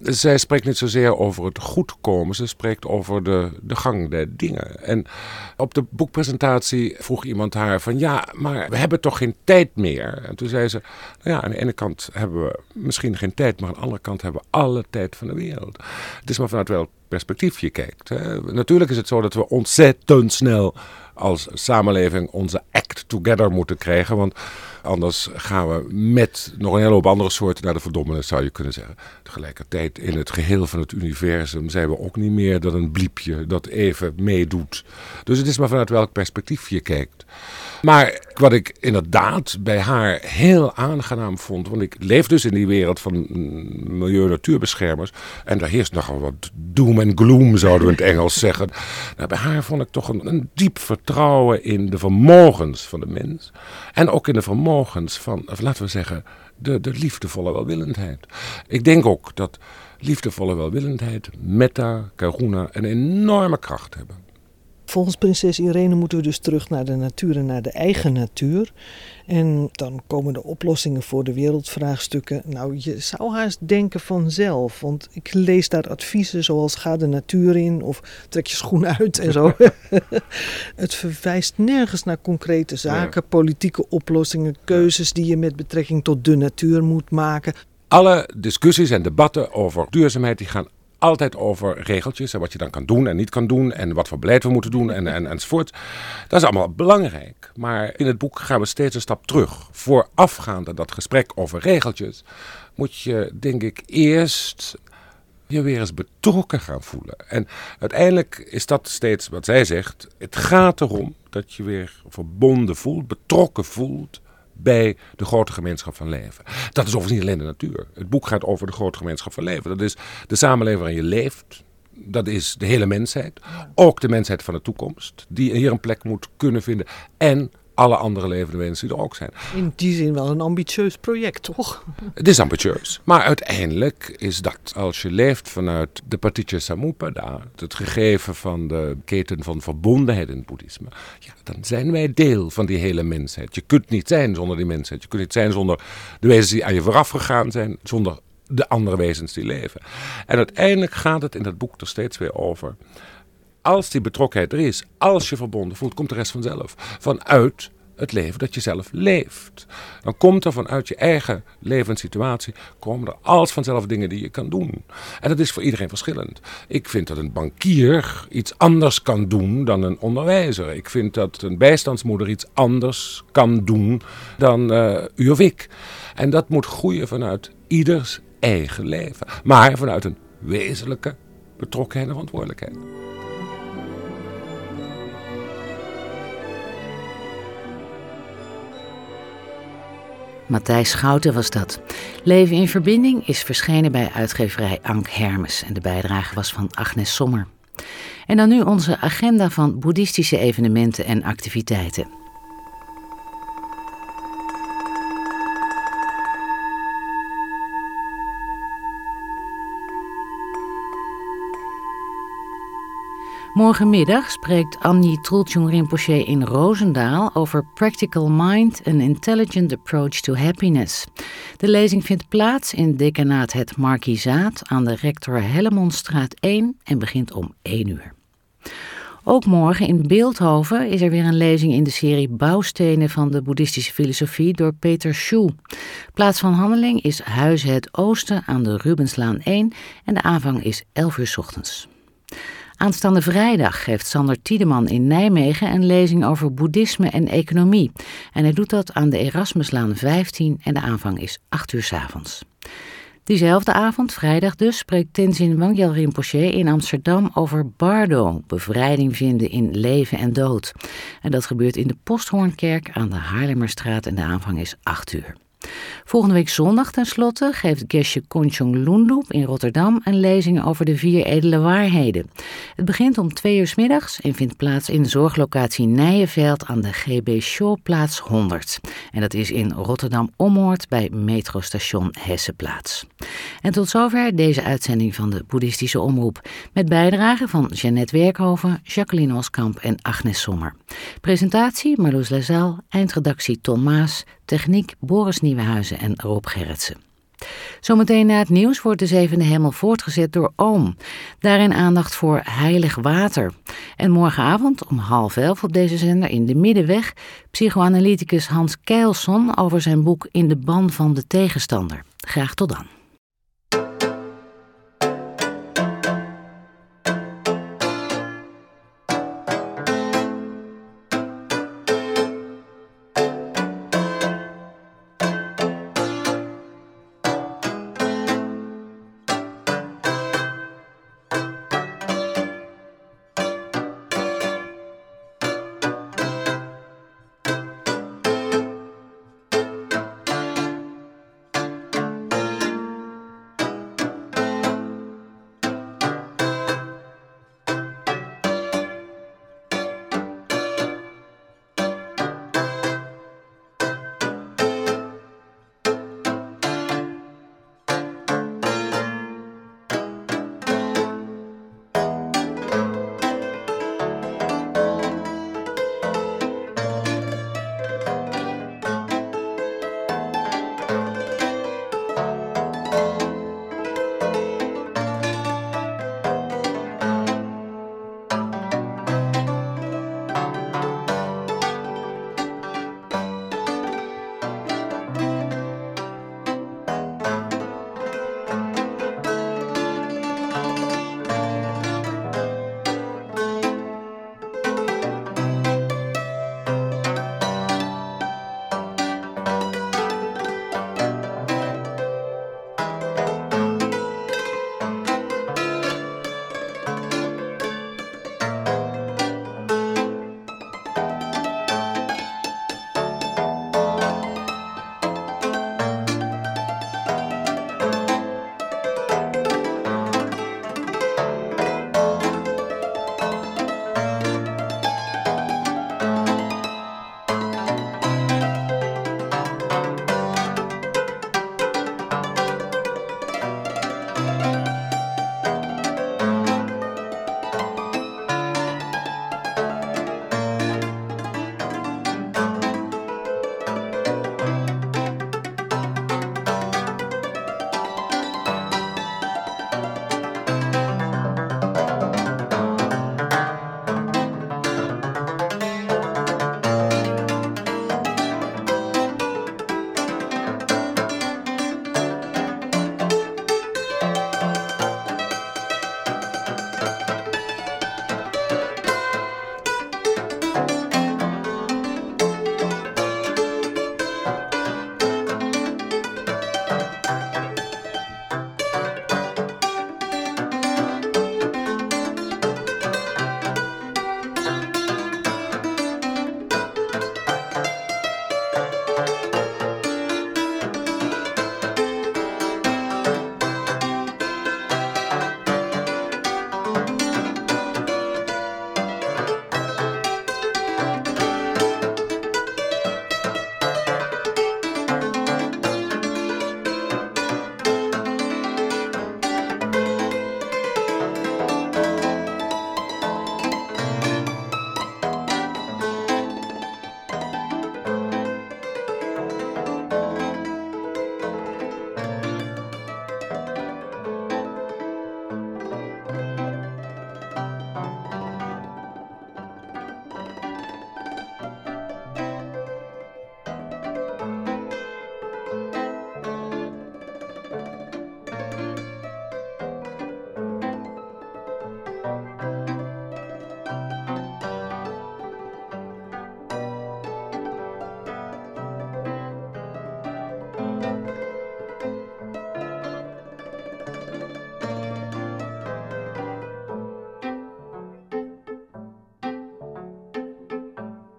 Zij spreekt niet zozeer over het goedkomen, ze spreekt over de, de gang der dingen. En op de boekpresentatie vroeg iemand haar van ja, maar we hebben toch geen tijd meer? En toen zei ze, nou ja, aan de ene kant hebben we misschien geen tijd, maar aan de andere kant hebben we alle tijd van de wereld. Het is maar vanuit welk perspectief je kijkt. Hè. Natuurlijk is het zo dat we ontzettend snel als samenleving onze act together moeten krijgen, want anders gaan we met nog een hele hoop andere soorten naar de verdommenis, zou je kunnen zeggen. Tegelijkertijd in het geheel van het universum zijn we ook niet meer dan een bliepje dat even meedoet. Dus het is maar vanuit welk perspectief je kijkt. Maar wat ik inderdaad bij haar heel aangenaam vond, want ik leef dus in die wereld van milieu-natuurbeschermers en daar heerst nogal wat doom en gloom, zouden we in het Engels zeggen. Nou, bij haar vond ik toch een, een diep vertrouwen in de vermogens van de mens en ook in de vermogens van, of laten we zeggen, de, de liefdevolle welwillendheid. Ik denk ook dat liefdevolle welwillendheid, metta, karuna, een enorme kracht hebben. Volgens prinses Irene moeten we dus terug naar de natuur en naar de eigen natuur. En dan komen de oplossingen voor de wereldvraagstukken. Nou, je zou haast denken vanzelf. Want ik lees daar adviezen zoals ga de natuur in of trek je schoenen uit en zo. Het verwijst nergens naar concrete zaken, politieke oplossingen, keuzes die je met betrekking tot de natuur moet maken. Alle discussies en debatten over duurzaamheid die gaan altijd over regeltjes en wat je dan kan doen en niet kan doen en wat voor beleid we moeten doen en, en, enzovoort. Dat is allemaal belangrijk, maar in het boek gaan we steeds een stap terug. Voorafgaand aan dat gesprek over regeltjes moet je, denk ik, eerst je weer eens betrokken gaan voelen. En uiteindelijk is dat steeds wat zij zegt. Het gaat erom dat je weer verbonden voelt, betrokken voelt bij de grote gemeenschap van leven. Dat is overigens niet alleen de natuur. Het boek gaat over de grote gemeenschap van leven. Dat is de samenleving waarin je leeft. Dat is de hele mensheid. Ook de mensheid van de toekomst. Die hier een plek moet kunnen vinden. En alle andere levende wezens die er ook zijn. In die zin wel een ambitieus project, toch? Het is ambitieus. Maar uiteindelijk is dat, als je leeft vanuit de Paticca Samuppada, het gegeven van de keten van verbondenheid in het boeddhisme, ja, dan zijn wij deel van die hele mensheid. Je kunt niet zijn zonder die mensheid. Je kunt niet zijn zonder de wezens die aan je vooraf gegaan zijn, zonder de andere wezens die leven. En uiteindelijk gaat het in dat boek er steeds weer over. Als die betrokkenheid er is, als je verbonden voelt, komt de rest vanzelf. Vanuit het leven dat je zelf leeft. Dan komt er vanuit je eigen levenssituatie, komen er als vanzelf dingen die je kan doen. En dat is voor iedereen verschillend. Ik vind dat een bankier iets anders kan doen dan een onderwijzer. Ik vind dat een bijstandsmoeder iets anders kan doen dan uh, u of ik. En dat moet groeien vanuit ieders eigen leven. Maar vanuit een wezenlijke betrokkenheid en verantwoordelijkheid. Matthijs Schouten was dat. Leven in verbinding is verschenen bij uitgeverij Ank Hermes en de bijdrage was van Agnes Sommer. En dan nu onze agenda van boeddhistische evenementen en activiteiten. Morgenmiddag spreekt Amni Trulchung Rinpoche in Roosendaal over Practical Mind, an Intelligent Approach to Happiness. De lezing vindt plaats in decanaat Het Markiezaat aan de Rector Hellemonstraat één en begint om één uur. Ook morgen in Beeldhoven is er weer een lezing in de serie Bouwstenen van de boeddhistische filosofie door Peter Schuh. Plaats van handeling is Huizen het Oosten aan de Rubenslaan één en de aanvang is elf uur 's ochtends. Aanstaande vrijdag geeft Sander Tiedeman in Nijmegen een lezing over boeddhisme en economie. En hij doet dat aan de Erasmuslaan vijftien en de aanvang is acht uur 's avonds. Diezelfde avond, vrijdag dus, spreekt Tenzin Wangyal Rinpoche in Amsterdam over Bardo, bevrijding vinden in leven en dood. En dat gebeurt in de Posthoornkerk aan de Haarlemmerstraat en de aanvang is acht uur. Volgende week zondag tenslotte geeft Geshe Konchong Lundloop in Rotterdam een lezing over de vier edele waarheden. Het begint om twee uur 's middags en vindt plaats in de zorglocatie Nijenveld aan de G B Shawplaats honderd. En dat is in Rotterdam-Ommoord bij metrostation Hessenplaats. En tot zover deze uitzending van de Boeddhistische Omroep. Met bijdrage van Jeannette Werkhoven, Jacqueline Oskamp en Agnes Sommer. Presentatie Marloes Lazaal, eindredactie Ton Maas, techniek Boris Nieuwenhuizen en Rob Gerritsen. Zometeen na het nieuws wordt De Zevende Hemel voortgezet door Oom. Daarin aandacht voor heilig water. En morgenavond om half elf op deze zender in de Middenweg psychoanalyticus Hans Keilson over zijn boek In de ban van de tegenstander. Graag tot dan.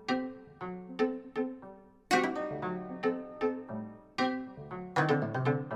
Thank you.